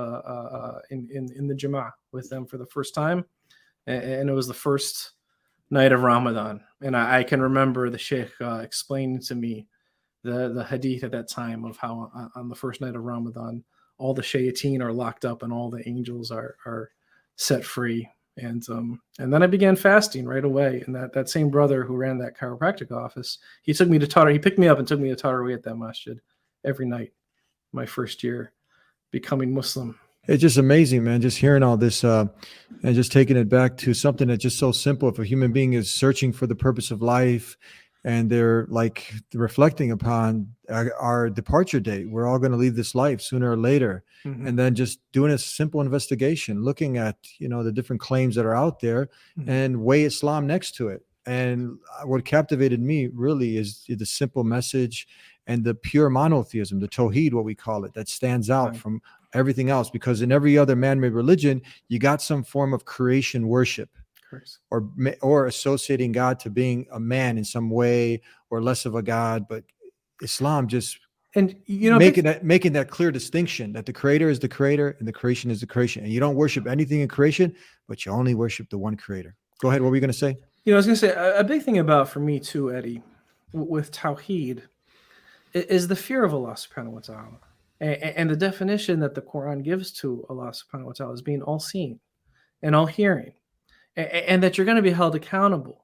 in the Jama'ah with them for the first time. And it was the first night of Ramadan. And I can remember the sheikh explaining to me the hadith at that time of how on the first night of Ramadan, all the shayateen are locked up and all the angels are set free. And then I began fasting right away. And that same brother who ran that chiropractic office, he took me to Taraweeh. He picked me up and took me to Taraweeh at that masjid every night, my first year becoming Muslim. It's just amazing, man, just hearing all this and just taking it back to something that's just so simple. If a human being is searching for the purpose of life and they're like reflecting upon our departure date, we're all going to leave this life sooner or later. Mm-hmm. And then just doing a simple investigation, looking at, you know, the different claims that are out there and weigh Islam next to it. And what captivated me really is the simple message and the pure monotheism, the Tawheed, what we call it, that stands out from everything else, because in every other man-made religion, you got some form of creation worship or associating God to being a man in some way or less of a God. But Islam just And you know, making that clear distinction that the creator is the creator and the creation is the creation, and you don't worship anything in creation, but you only worship the one creator. Go ahead. What were you going to say? You know, I was going to say a big thing about, for me too, Eddie, with Tawheed is the fear of Allah subhanahu wa ta'ala. And the definition that the Quran gives to Allah subhanahu wa ta'ala is being all seeing and all hearing, and that you're going to be held accountable.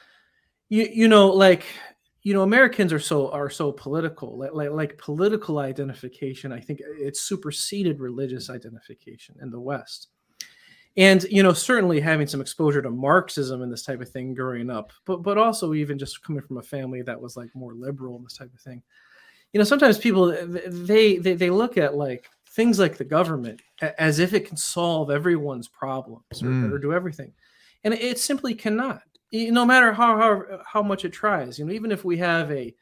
Americans are so political, like political identification. I think it's superseded religious identification in the West. And, certainly having some exposure to Marxism and this type of thing growing up, but also even just coming from a family that was like more liberal and this type of thing. Sometimes people, they look at like things like the government as if it can solve everyone's problems or do everything. And it simply cannot, no matter how much it tries. Even if we have a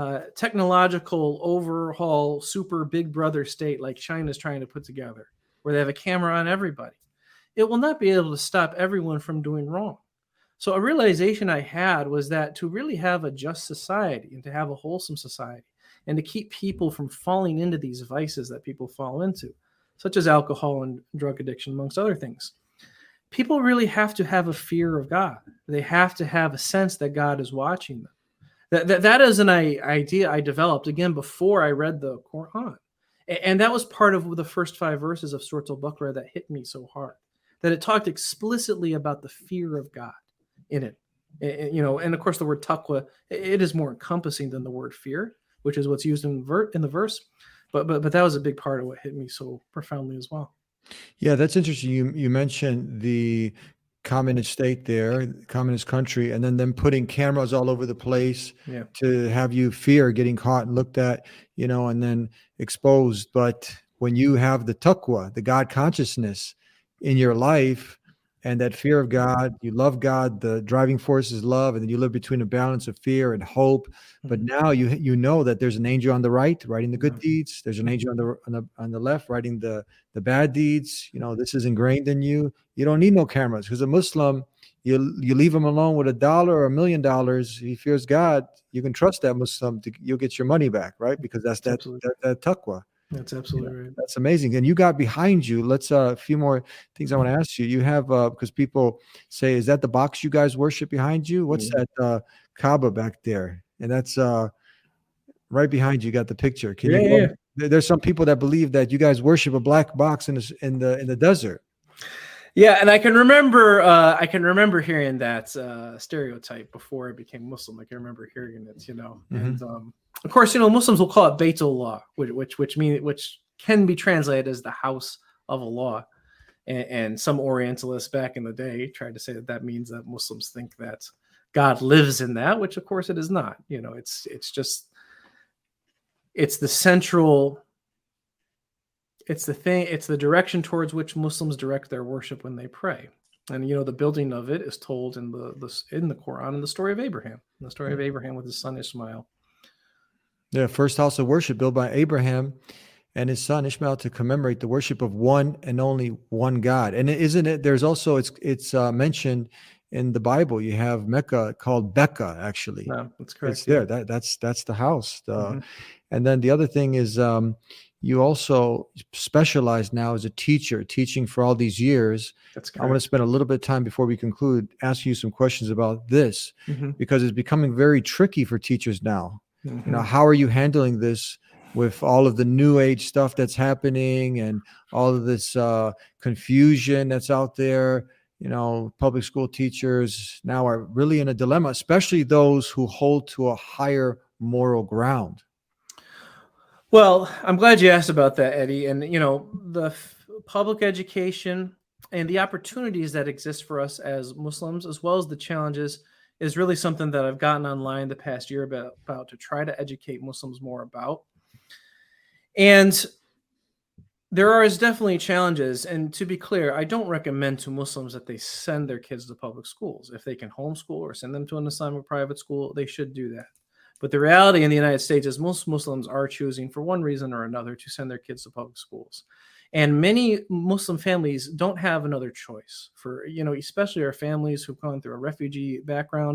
technological overhaul, super big brother state like China's trying to put together, where they have a camera on everybody, it will not be able to stop everyone from doing wrong. So a realization I had was that to really have a just society and to have a wholesome society, and to keep people from falling into these vices that people fall into, such as alcohol and drug addiction, amongst other things, people really have to have a fear of God. They have to have a sense that God is watching them. That is an idea I developed, again, before I read the Quran. And that was part of the first 5 verses of Surah Al-Baqarah that hit me so hard, that it talked explicitly about the fear of God in it. And of course the word taqwa, it is more encompassing than the word fear, which is what's used in the verse. But that was a big part of what hit me so profoundly as well. Yeah, that's interesting. You mentioned the communist state there, communist country, and then them putting cameras all over the place to have you fear getting caught and looked at, and then exposed. But when you have the taqwa, the God consciousness in your life, and that fear of God, you love God, the driving force is love, and then you live between a balance of fear and hope. But now you know that there's an angel on the right writing the good deeds. There's an angel on the left writing the bad deeds. This is ingrained in you. You don't need no cameras, because a Muslim, you leave him alone with $1 or $1 million. He fears God. You can trust that Muslim. You'll get your money back, right? Because that's that taqwa. That's absolutely right. That's amazing. And you got behind you. Let's a few more things I want to ask you. You have because people say, is that the box you guys worship behind you? What's that Kaaba back there? And that's right behind you. Got the picture. Can you? There's some people that believe that you guys worship a black box in the desert. Yeah, and I can remember hearing that stereotype before I became Muslim. I can remember hearing it, and of course, Muslims will call it Baytullah, which can be translated as the house of Allah. And some Orientalists back in the day tried to say that means that Muslims think that God lives in that, which of course it is not. It's the central. It's the direction towards which Muslims direct their worship when they pray. And, the building of it is told in the Quran, in the story of Abraham, with his son Ishmael. Yeah, first house of worship built by Abraham and his son Ishmael to commemorate the worship of one and only one God. And isn't it? There's also it's mentioned in the Bible. You have Mecca called Becca, actually. No, that's correct. It's there. That's the house. And then the other thing is you also specialize now as a teacher, teaching for all these years. That's correct. I want to spend a little bit of time before we conclude, ask you some questions about this, because it's becoming very tricky for teachers now. How are you handling this with all of the new age stuff that's happening and all of this confusion that's out there? Public school teachers now are really in a dilemma, especially those who hold to a higher moral ground. Well, I'm glad you asked about that, Eddie. And, the public education and the opportunities that exist for us as Muslims, as well as the challenges, is really something that I've gotten online the past year about to try to educate Muslims more about. And there is definitely challenges. And to be clear, I don't recommend to Muslims that they send their kids to public schools. If they can homeschool or send them to an Islamic private school, they should do that. But the reality in the United States is most Muslims are choosing, for one reason or another, to send their kids to public schools. And many Muslim families don't have another choice, for, especially our families who've gone through a refugee background.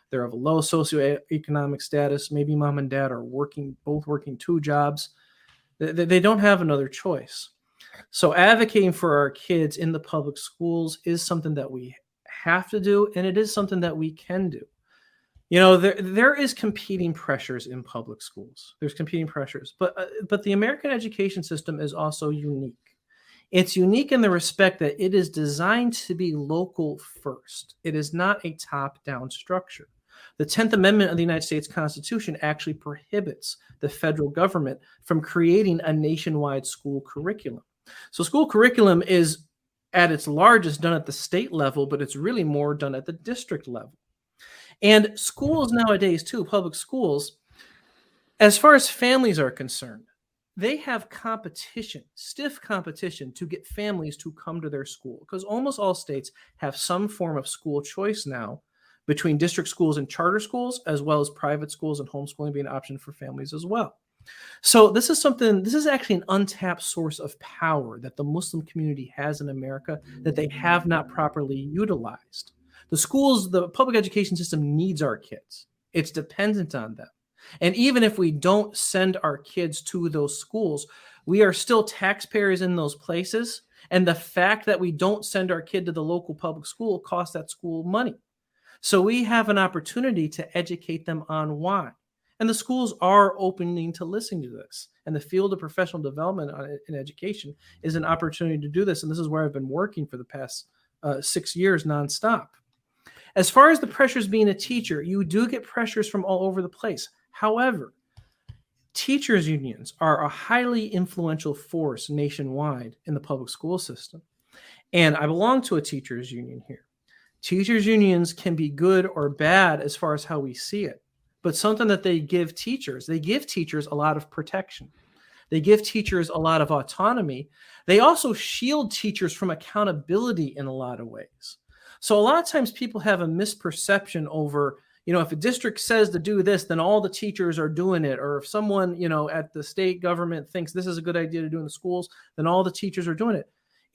They're of a low socioeconomic status. Maybe mom and dad are both working 2 jobs. They don't have another choice. So advocating for our kids in the public schools is something that we have to do, and it is something that we can do. You know, there is competing pressures in public schools. There's competing pressures, but the American education system is also unique. It's unique in the respect that it is designed to be local first. It is not a top-down structure. The 10th Amendment of the United States Constitution actually prohibits the federal government from creating a nationwide school curriculum. So school curriculum is at its largest done at the state level, but it's really more done at the district level. And schools nowadays, too, public schools, as far as families are concerned, they have competition, stiff competition to get families to come to their school, because almost all states have some form of school choice now between district schools and charter schools, as well as private schools and homeschooling being an option for families as well. So this is actually an untapped source of power that the Muslim community has in America that they have not properly utilized. The schools, the public education system needs our kids. It's dependent on them. And even if we don't send our kids to those schools, we are still taxpayers in those places. And the fact that we don't send our kid to the local public school costs that school money. So we have an opportunity to educate them on why. And the schools are opening to listening to this. And the field of professional development in education is an opportunity to do this. And this is where I've been working for the past 6 years nonstop. As far as the pressures being a teacher, you do get pressures from all over the place. However, teachers' unions are a highly influential force nationwide in the public school system. And I belong to a teachers' union here. Teachers' unions can be good or bad as far as how we see it, but something that they give teachers a lot of protection. They give teachers a lot of autonomy. They also shield teachers from accountability in a lot of ways. So a lot of times people have a misperception over, if a district says to do this, then all the teachers are doing it. Or if someone, at the state government thinks this is a good idea to do in the schools, then all the teachers are doing it.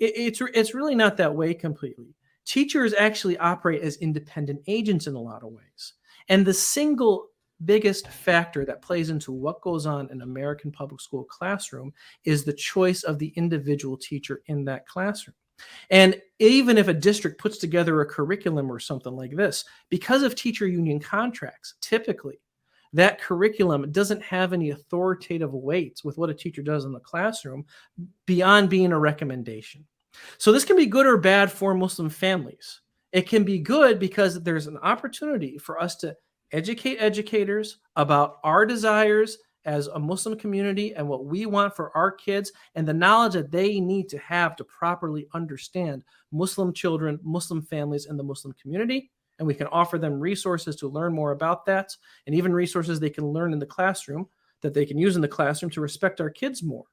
It's really not that way completely. Teachers actually operate as independent agents in a lot of ways. And the single biggest factor that plays into what goes on in an American public school classroom is the choice of the individual teacher in that classroom. And even if a district puts together a curriculum or something like this, because of teacher union contracts, typically that curriculum doesn't have any authoritative weights with what a teacher does in the classroom beyond being a recommendation. So this can be good or bad for Muslim families. It can be good because there's an opportunity for us to educate educators about our desires as a Muslim community and what we want for our kids and the knowledge that they need to have to properly understand Muslim children, Muslim families, and the Muslim community. And we can offer them resources to learn more about that, and even resources they can learn in the classroom that they can use in the classroom to respect our kids more.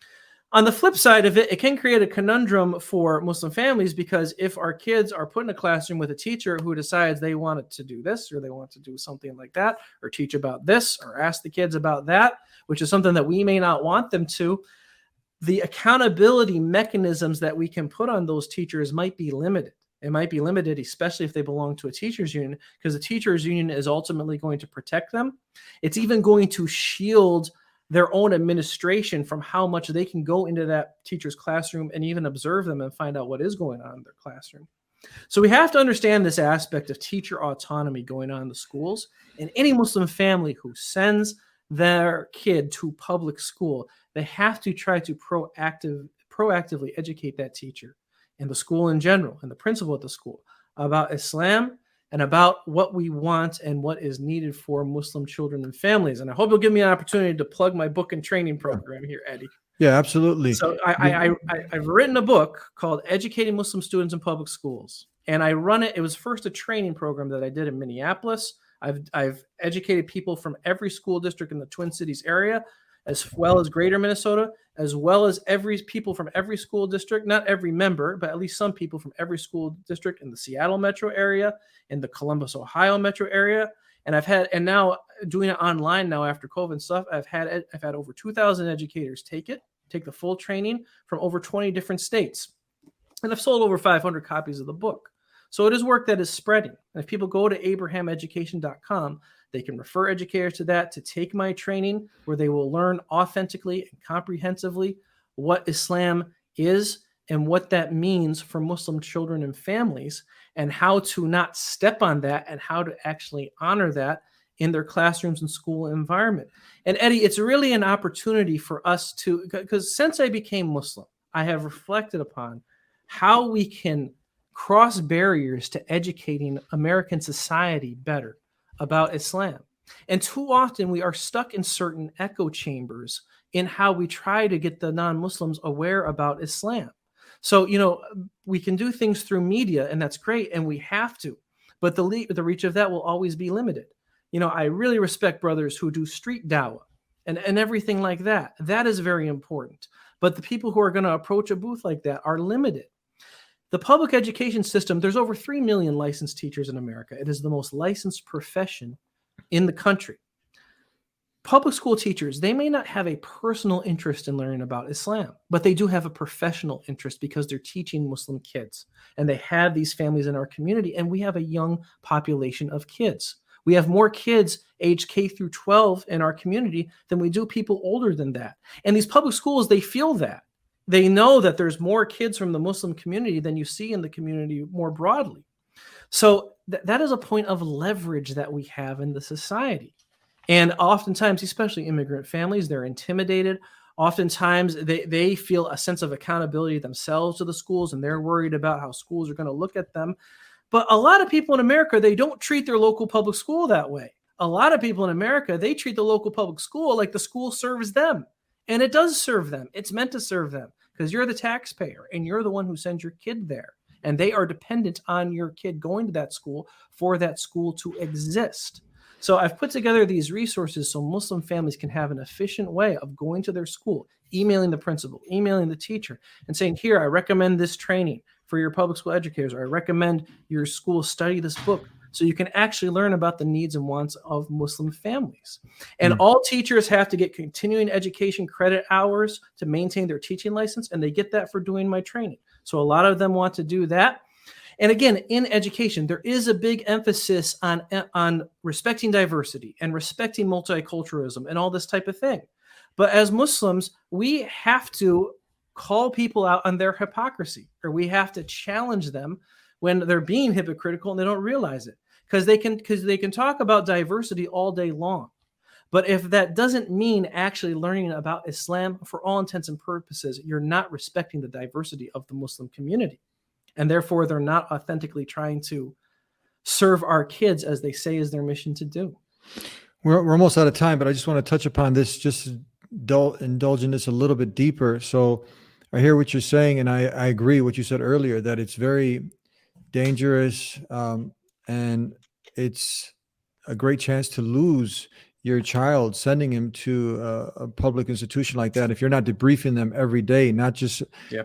On the flip side of it, it can create a conundrum for Muslim families, because if our kids are put in a classroom with a teacher who decides they want to do this, or they want to do something like that, or teach about this, or ask the kids about that, which is something that we may not want them to, the accountability mechanisms that we can put on those teachers might be limited. It might be limited, especially if they belong to a teachers union, because the teachers union is ultimately going to protect them. It's even going to shield their own administration from how much they can go into that teacher's classroom and even observe them and find out what is going on in their classroom. So we have to understand this aspect of teacher autonomy going on in the schools. And any Muslim family who sends their kid to public school, they have to try to proactively educate that teacher and the school in general and the principal at the school about Islam and about what we want and what is needed for Muslim children and families. And I hope you'll give me an opportunity to plug my book and training program here, Eddie. Yeah, absolutely. So I've written a book called Educating Muslim Students in Public Schools. And I run it. It was first a training program that I did in Minneapolis. I've educated people from every school district in the Twin Cities area, as well as greater Minnesota, as well as people from every school district, not every member, but at least some people from every school district in the Seattle metro area, in the Columbus, Ohio metro area. And now doing it online now after COVID and stuff, I've had over 2,000 educators take the full training from over 20 different states. And I've sold over 500 copies of the book. So it is work that is spreading. And if people go to abrahameducation.com, they can refer educators to that to take my training, where they will learn authentically and comprehensively what Islam is and what that means for Muslim children and families, and how to not step on that and how to actually honor that in their classrooms and school environment. And Eddie, it's really an opportunity for us to, because since I became Muslim, I have reflected upon how we can cross barriers to educating American society better about Islam. And too often we are stuck in certain echo chambers in how we try to get the non-Muslims aware about Islam. So, we can do things through media, and that's great, and we have to, but the reach of that will always be limited. I really respect brothers who do street dawah and everything like that. That is very important. But the people who are going to approach a booth like that are limited. The public education system, there's over 3 million licensed teachers in America. It is the most licensed profession in the country. Public school teachers, they may not have a personal interest in learning about Islam, but they do have a professional interest because they're teaching Muslim kids. And they have these families in our community, and we have a young population of kids. We have more kids aged K through 12 in our community than we do people older than that. And these public schools, they feel that. They know that there's more kids from the Muslim community than you see in the community more broadly. So that is a point of leverage that we have in the society. And oftentimes, especially immigrant families, they're intimidated. Oftentimes, they feel a sense of accountability themselves to the schools, and they're worried about how schools are going to look at them. But a lot of people in America, they don't treat their local public school that way. A lot of people in America, they treat the local public school like the school serves them. And it does serve them. It's meant to serve them because you're the taxpayer and you're the one who sends your kid there. And they are dependent on your kid going to that school for that school to exist. So I've put together these resources so Muslim families can have an efficient way of going to their school, emailing the principal, emailing the teacher, and saying, here, I recommend this training for your public school educators, or I recommend your school study this book so you can actually learn about the needs and wants of Muslim families. And all teachers have to get continuing education credit hours to maintain their teaching license, and they get that for doing my training. So a lot of them want to do that. And again, in education, there is a big emphasis on respecting diversity and respecting multiculturalism and all this type of thing. But as Muslims, we have to call people out on their hypocrisy, or we have to challenge them when they're being hypocritical and they don't realize it. Because they can talk about diversity all day long. But if that doesn't mean actually learning about Islam, for all intents and purposes, you're not respecting the diversity of the Muslim community. And therefore, they're not authentically trying to serve our kids as they say is their mission to do. We're almost out of time, but I just want to touch upon this, just indulge in this a little bit deeper. So I hear what you're saying, and I agree what you said earlier, that it's very dangerous and it's a great chance to lose your child, sending him to a public institution like that. If you're not debriefing them every day, not just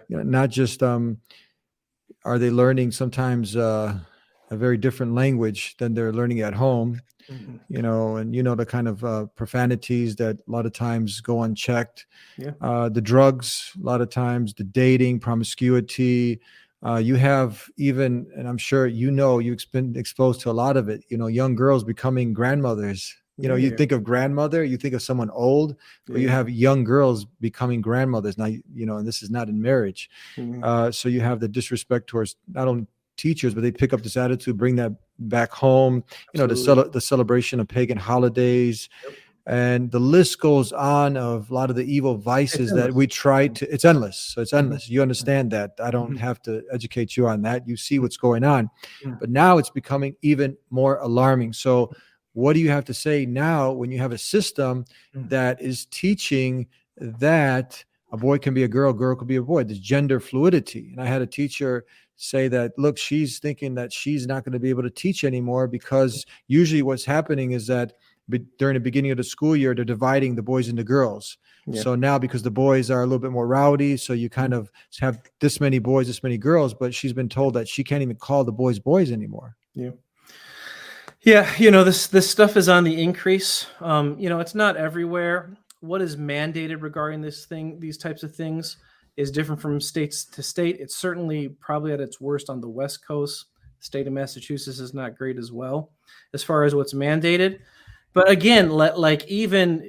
are they learning sometimes a very different language than they're learning at home, and the kind of profanities that a lot of times go unchecked, the drugs, a lot of times the dating, promiscuity, you have even, and I'm sure you've been exposed to a lot of it, young girls becoming grandmothers. You think of grandmother, you think of someone old, but you have young girls becoming grandmothers now, and this is not in marriage. So you have the disrespect towards not only teachers, but they pick up this attitude, bring that back home, the celebration of pagan holidays. And the list goes on of a lot of the evil vices that we try to, it's endless. So it's endless. You understand that. I don't have to educate you on that. You see what's going on, but now it's becoming even more alarming. So what do you have to say now when you have a system that is teaching that a boy can be a girl could be a boy, this gender fluidity? And I had a teacher say that, look, she's thinking that she's not going to be able to teach anymore because usually what's happening is that during the beginning of the school year, they're dividing the boys into girls. So now because the boys are a little bit more rowdy, so you kind of have this many boys, this many girls, but she's been told that she can't even call the boys anymore. This stuff is on the increase. It's not everywhere. What is mandated regarding these types of things is different from states to state. It's certainly probably at its worst on the West Coast. The state of Massachusetts is not great as well as far as what's mandated. But again, like even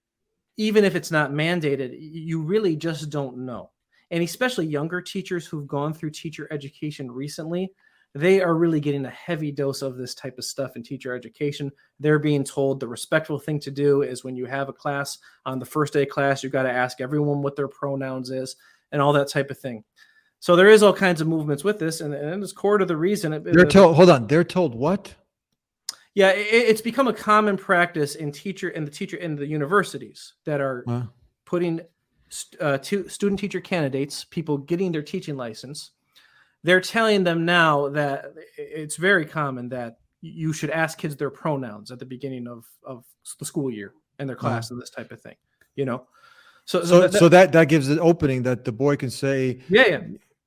if it's not mandated, you really just don't know. And especially younger teachers who've gone through teacher education recently, they are really getting a heavy dose of this type of stuff in teacher education. They're being told the respectful thing to do is when you have a class, on the first day of class, you've got to ask everyone what their pronouns is and all that type of thing. So there is all kinds of movements with this, and it's core to the reason. They're told, they're told what? Yeah, it's become a common practice in the universities that are putting student teacher candidates, people getting their teaching license. They're telling them now that it's very common that you should ask kids their pronouns at the beginning of the school year and their class and this type of thing, you know? So that gives an opening that the boy can say, yeah.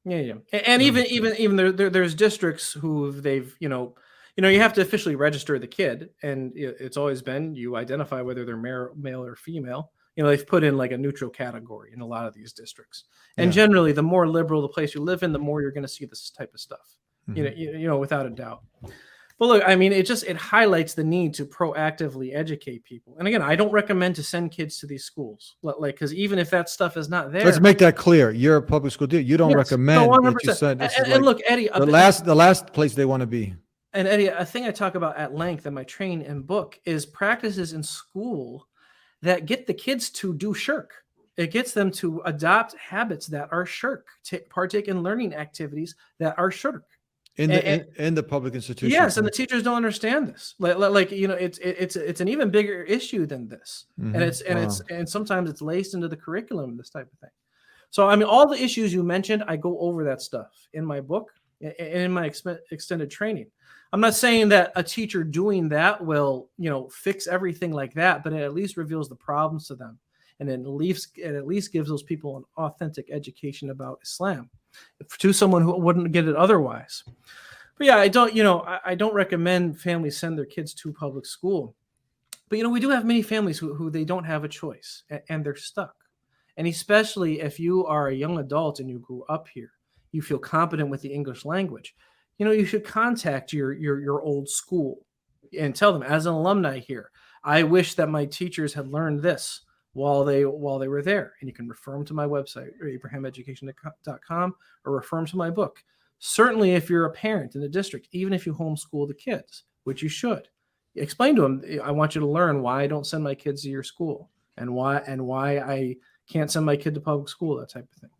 And even there's districts who they've, you have to officially register the kid, and it's always been, you identify whether they're male or female. They've put in like a neutral category in a lot of these districts. And generally, the more liberal the place you live in, the more you're going to see this type of stuff, without a doubt. But look, I mean, it highlights the need to proactively educate people. And again, I don't recommend to send kids to these schools, because even if that stuff is not there. Let's make that clear. You're a public school dude. You don't recommend that you send. And look, Eddie, the last place they want to be. And Eddie, a thing I talk about at length in my training and book is practices in school that get the kids to do shirk. It gets them to adopt habits that are shirk, partake in learning activities that are shirk. In the public institution. Yes, and the teachers don't understand this. It's an even bigger issue than this. Mm-hmm. And sometimes it's laced into the curriculum, this type of thing. So I mean, all the issues you mentioned, I go over that stuff in my book and in my extended training. I'm not saying that a teacher doing that will, fix everything like that, but it at least reveals the problems to them. And it at least gives those people an authentic education about Islam to someone who wouldn't get it otherwise. But yeah, I don't recommend families send their kids to public school. But, we do have many families who they don't have a choice and they're stuck. And especially if you are a young adult and you grew up here, you feel competent with the English language. You should contact your old school and tell them, as an alumni here, I wish that my teachers had learned this while they were there. And you can refer them to my website, abrahameducation.com, or refer them to my book. Certainly, if you're a parent in the district, even if you homeschool the kids, which you should, explain to them, I want you to learn why I don't send my kids to your school and why I can't send my kid to public school, that type of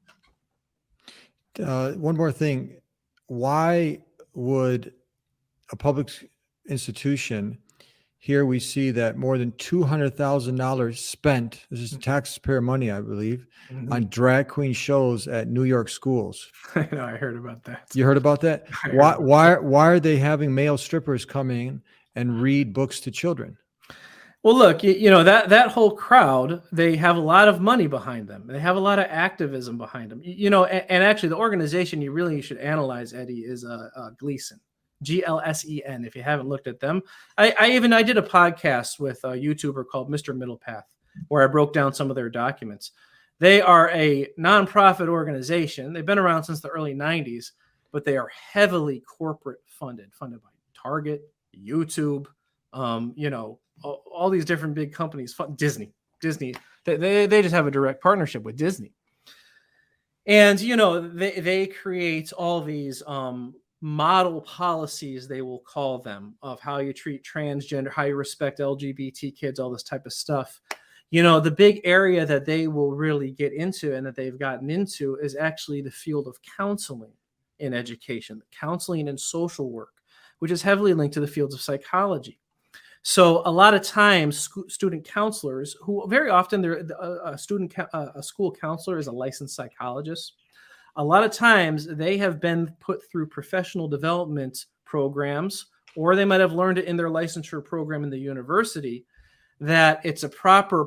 thing. One more thing. Why would a public institution, here we see that more than $200,000 spent, this is taxpayer money, I believe, on drag queen shows at New York schools. I know, I heard about that. You heard about that? Why are they having male strippers come in and read books to children? Well, look, that whole crowd, they have a lot of money behind them. They have a lot of activism behind them. And actually the organization you really should analyze, Eddie, is Gleason, GLSEN, if you haven't looked at them. I did a podcast with a YouTuber called Mr. Middlepath, where I broke down some of their documents. They are a nonprofit organization. They've been around since the early 90s, but they are heavily corporate funded by Target, YouTube, all these different big companies, Disney, they just have a direct partnership with Disney. And, they create all these model policies, they will call them, of how you treat transgender, how you respect LGBT kids, all this type of stuff. The big area that they will really get into and that they've gotten into is actually the field of counseling in education, counseling and social work, which is heavily linked to the fields of psychology. So a lot of times student counselors, who very often a school counselor is a licensed psychologist. A lot of times they have been put through professional development programs, or they might have learned it in their licensure program in the university, that it's the proper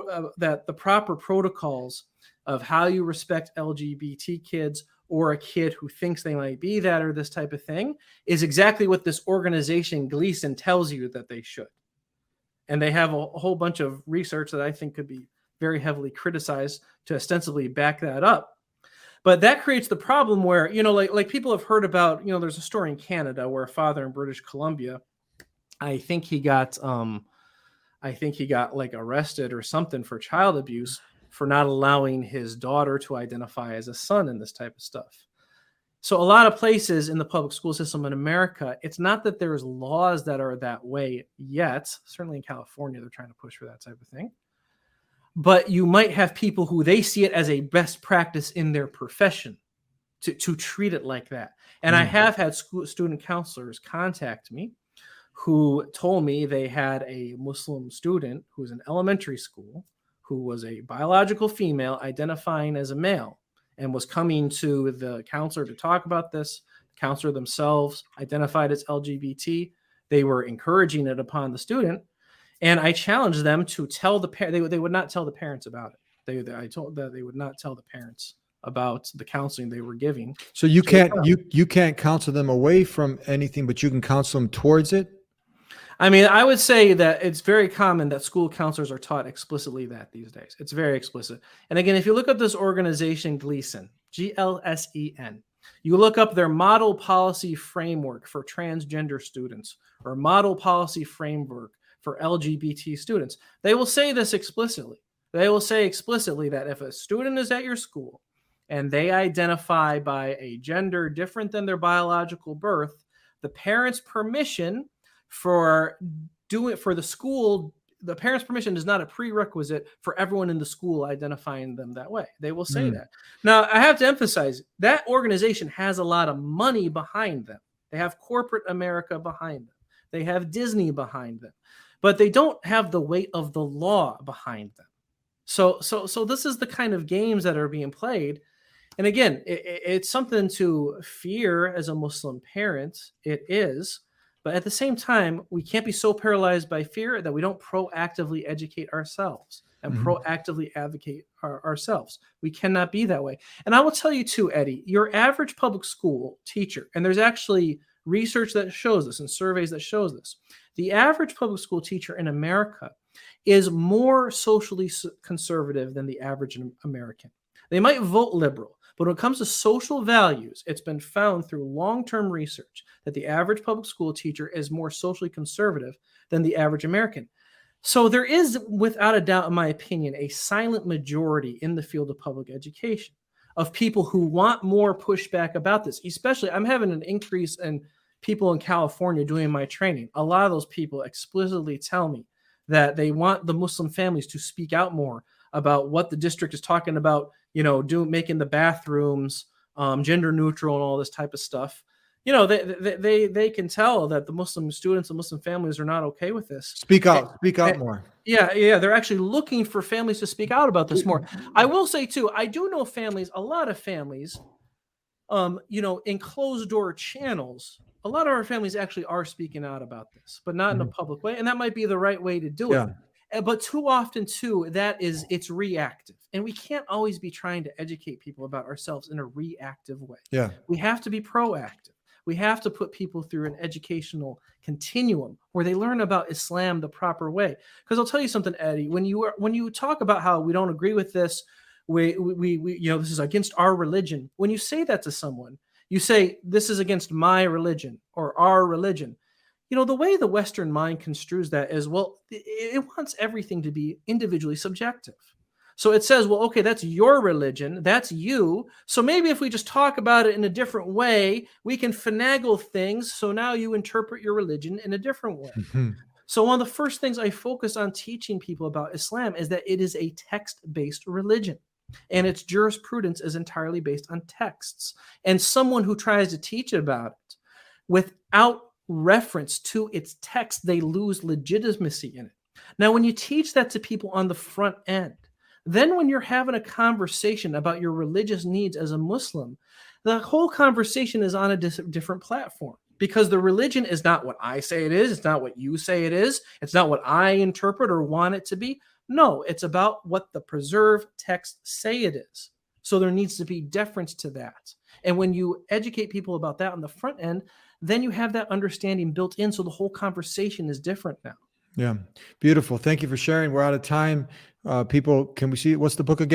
protocols of how you respect LGBT kids or a kid who thinks they might be that or this type of thing is exactly what this organization Gleason tells you that they should. And they have a whole bunch of research that I think could be very heavily criticized to ostensibly back that up. But that creates the problem where, like people have heard about, there's a story in Canada where a father in British Columbia, I think he got like arrested or something for child abuse for not allowing his daughter to identify as a son and this type of stuff. So a lot of places in the public school system in America, it's not that there's laws that are that way yet. Certainly in California, they're trying to push for that type of thing. But you might have people who they see it as a best practice in their profession to treat it like that. And I have had student counselors contact me who told me they had a Muslim student who was in elementary school who was a biological female identifying as a male and was coming to the counselor to talk about this. The counselor themselves identified as LGBT. They were encouraging it upon the student. And I challenged them to tell the parent. They would not tell the parents about it. I told that they would not tell the parents about the counseling they were giving. So you can't counsel them away from anything, but you can counsel them towards it. I mean, I would say that it's very common that school counselors are taught explicitly that these days. It's very explicit. And again, if you look up this organization, Gleason, GLSEN, you look up their model policy framework for transgender students or model policy framework for LGBT students, they will say this explicitly. They will say explicitly that if a student is at your school and they identify by a gender different than their biological birth, the parents' permission for the school, the parents' permission is not a prerequisite for everyone in the school identifying them that way. They will say that. Now, I have to emphasize that organization has a lot of money behind them. They have corporate America behind them. They have Disney behind them, but they don't have the weight of the law behind them. So this is the kind of games that are being played. And again, it's something to fear as a Muslim parent. It is. But at the same time, we can't be so paralyzed by fear that we don't proactively educate ourselves and proactively advocate ourselves. We cannot be that way. And I will tell you too, Eddie, your average public school teacher, and there's actually research that shows this and surveys that shows this, the average public school teacher in America is more socially conservative than the average American. They might vote liberal, but when it comes to social values, it's been found through long-term research that the average public school teacher is more socially conservative than the average American. So there is, without a doubt, in my opinion, a silent majority in the field of public education of people who want more pushback about this. Especially, I'm having an increase in people in California doing my training. A lot of those people explicitly tell me that they want the Muslim families to speak out more about what the district is talking about, making the bathrooms gender neutral and all this type of stuff. They can tell that the Muslim students and Muslim families are not okay with this. Speak out more. Yeah. They're actually looking for families to speak out about this more. I will say too, I do know families, a lot of families, in closed door channels, a lot of our families actually are speaking out about this, but not in a public way. And that might be the right way to do it. But too often too, it's reactive. And we can't always be trying to educate people about ourselves in a reactive way. Yeah. We have to be proactive. We have to put people through an educational continuum where they learn about Islam the proper way. Because I'll tell you something, Eddie, when you talk about how we don't agree with this, we this is against our religion. When you say that to someone, you say this is against my religion or our religion. The way the Western mind construes that is, well, it wants everything to be individually subjective. So it says, well, okay, that's your religion. That's you. So maybe if we just talk about it in a different way, we can finagle things. So now you interpret your religion in a different way. So one of the first things I focus on teaching people about Islam is that it is a text-based religion. And its jurisprudence is entirely based on texts. And someone who tries to teach about it without reference to its text, they lose legitimacy in it. Now, when you teach that to people on the front end, then when you're having a conversation about your religious needs as a Muslim, the whole conversation is on a different platform because the religion is not what I say it is. It's not what you say it is. It's not what I interpret or want it to be. No, it's about what the preserved texts say it is. So there needs to be deference to that. And when you educate people about that on the front end, then you have that understanding built in. So the whole conversation is different now. Yeah. Beautiful. Thank you for sharing. We're out of time. People, can we see, what's the book again?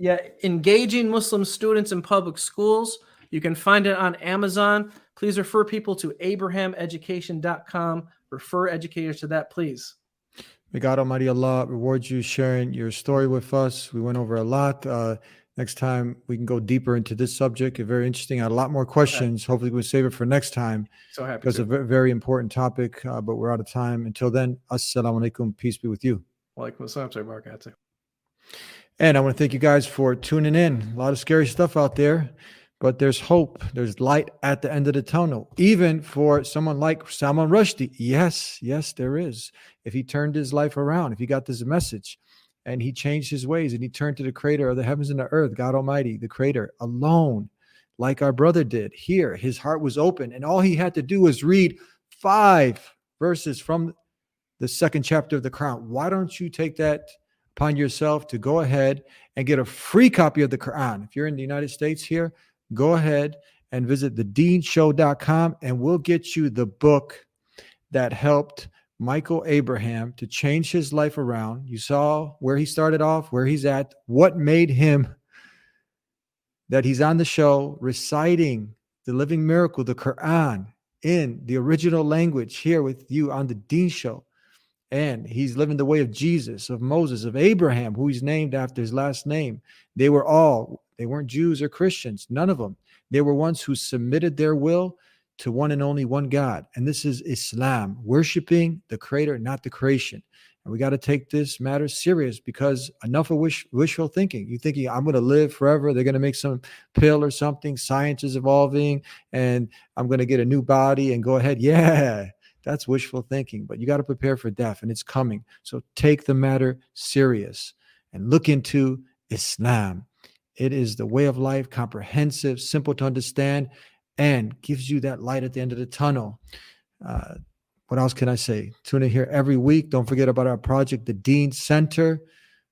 Yeah, Engaging Muslim Students in Public Schools. You can find it on Amazon. Please refer people to abrahameducation.com. Refer educators to that, please. May God Almighty Allah reward you sharing your story with us. We went over a lot. Next time we can go deeper into this subject. It's very interesting. I had a lot more questions. Hopefully we'll save it for next time. So happy because it's a very important topic, but we're out of time. Until then, assalamu alaikum. Peace be with you. Walaikum assalam wa barakatuh. And I want to thank you guys for tuning in. A lot of scary stuff out there, but there's hope. There's light at the end of the tunnel, even for someone like Salman Rushdie. Yes, there is. If he turned his life around, if he got this message and he changed his ways and he turned to the creator of the heavens and the earth, God Almighty, the creator alone, like our brother did here, his heart was open. And all he had to do was read 5 verses from the 2nd chapter of the Quran. Why don't you take that upon yourself to go ahead and get a free copy of the Quran? If you're in the United States here, go ahead and visit thedeanshow.com and we'll get you the book that helped Michael Abraham to change his life around. You saw where he started off, where he's at, what made him that he's on the show reciting the living miracle, the Quran, in the original language here with you on the Deen Show. And he's living the way of Jesus, of Moses, of Abraham, who he's named after his last name. They weren't Jews or Christians, none of them. They were ones who submitted their will to one and only one God. And this is Islam, worshiping the creator, not the creation. And we got to take this matter serious, because enough of wishful thinking. You're thinking, I'm going to live forever. They're going to make some pill or something. Science is evolving and I'm going to get a new body and go ahead. Yeah, that's wishful thinking. But you got to prepare for death, and it's coming. So take the matter serious and look into Islam. It is the way of life, comprehensive, simple to understand, and gives you that light at the end of the tunnel. What else can I say? Tune in here every week. Don't forget about our project, the Deen Center,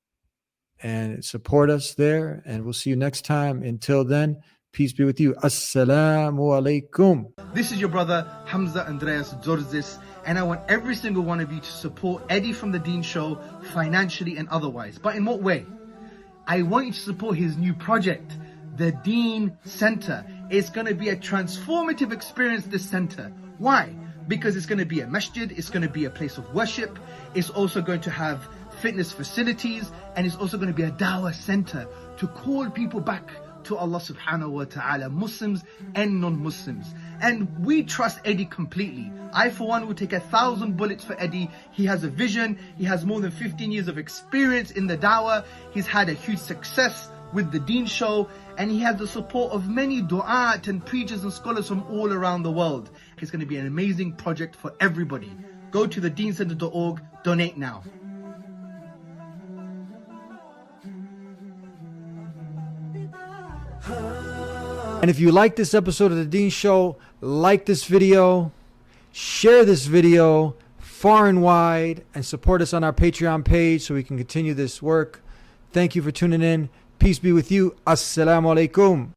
and support us there. And we'll see you next time. Until then, peace be with you. Assalamu alaikum. This is your brother, Hamza Andreas Zorzis, and I want every single one of you to support Eddie from the Deen Show financially and otherwise. But in what way? I want you to support his new project, the Deen Center. It's going to be a transformative experience, this center. Why? Because it's going to be a masjid, it's going to be a place of worship, it's also going to have fitness facilities, and it's also going to be a dawah center to call people back to Allah subhanahu wa ta'ala, Muslims and non-Muslims. And we trust Eddie completely. I, for one, will take 1,000 bullets for Eddie. He has a vision, he has more than 15 years of experience in the dawah, he's had a huge success with the Deen Show, and he has the support of many du'at and preachers and scholars from all around the world. It's going to be an amazing project for everybody. Go to thedeencenter.org, donate now. And if you like this episode of the Deen Show, like this video, share this video far and wide, and support us on our Patreon page so we can continue this work. Thank you for tuning in. Peace be with you. Assalamu alaikum.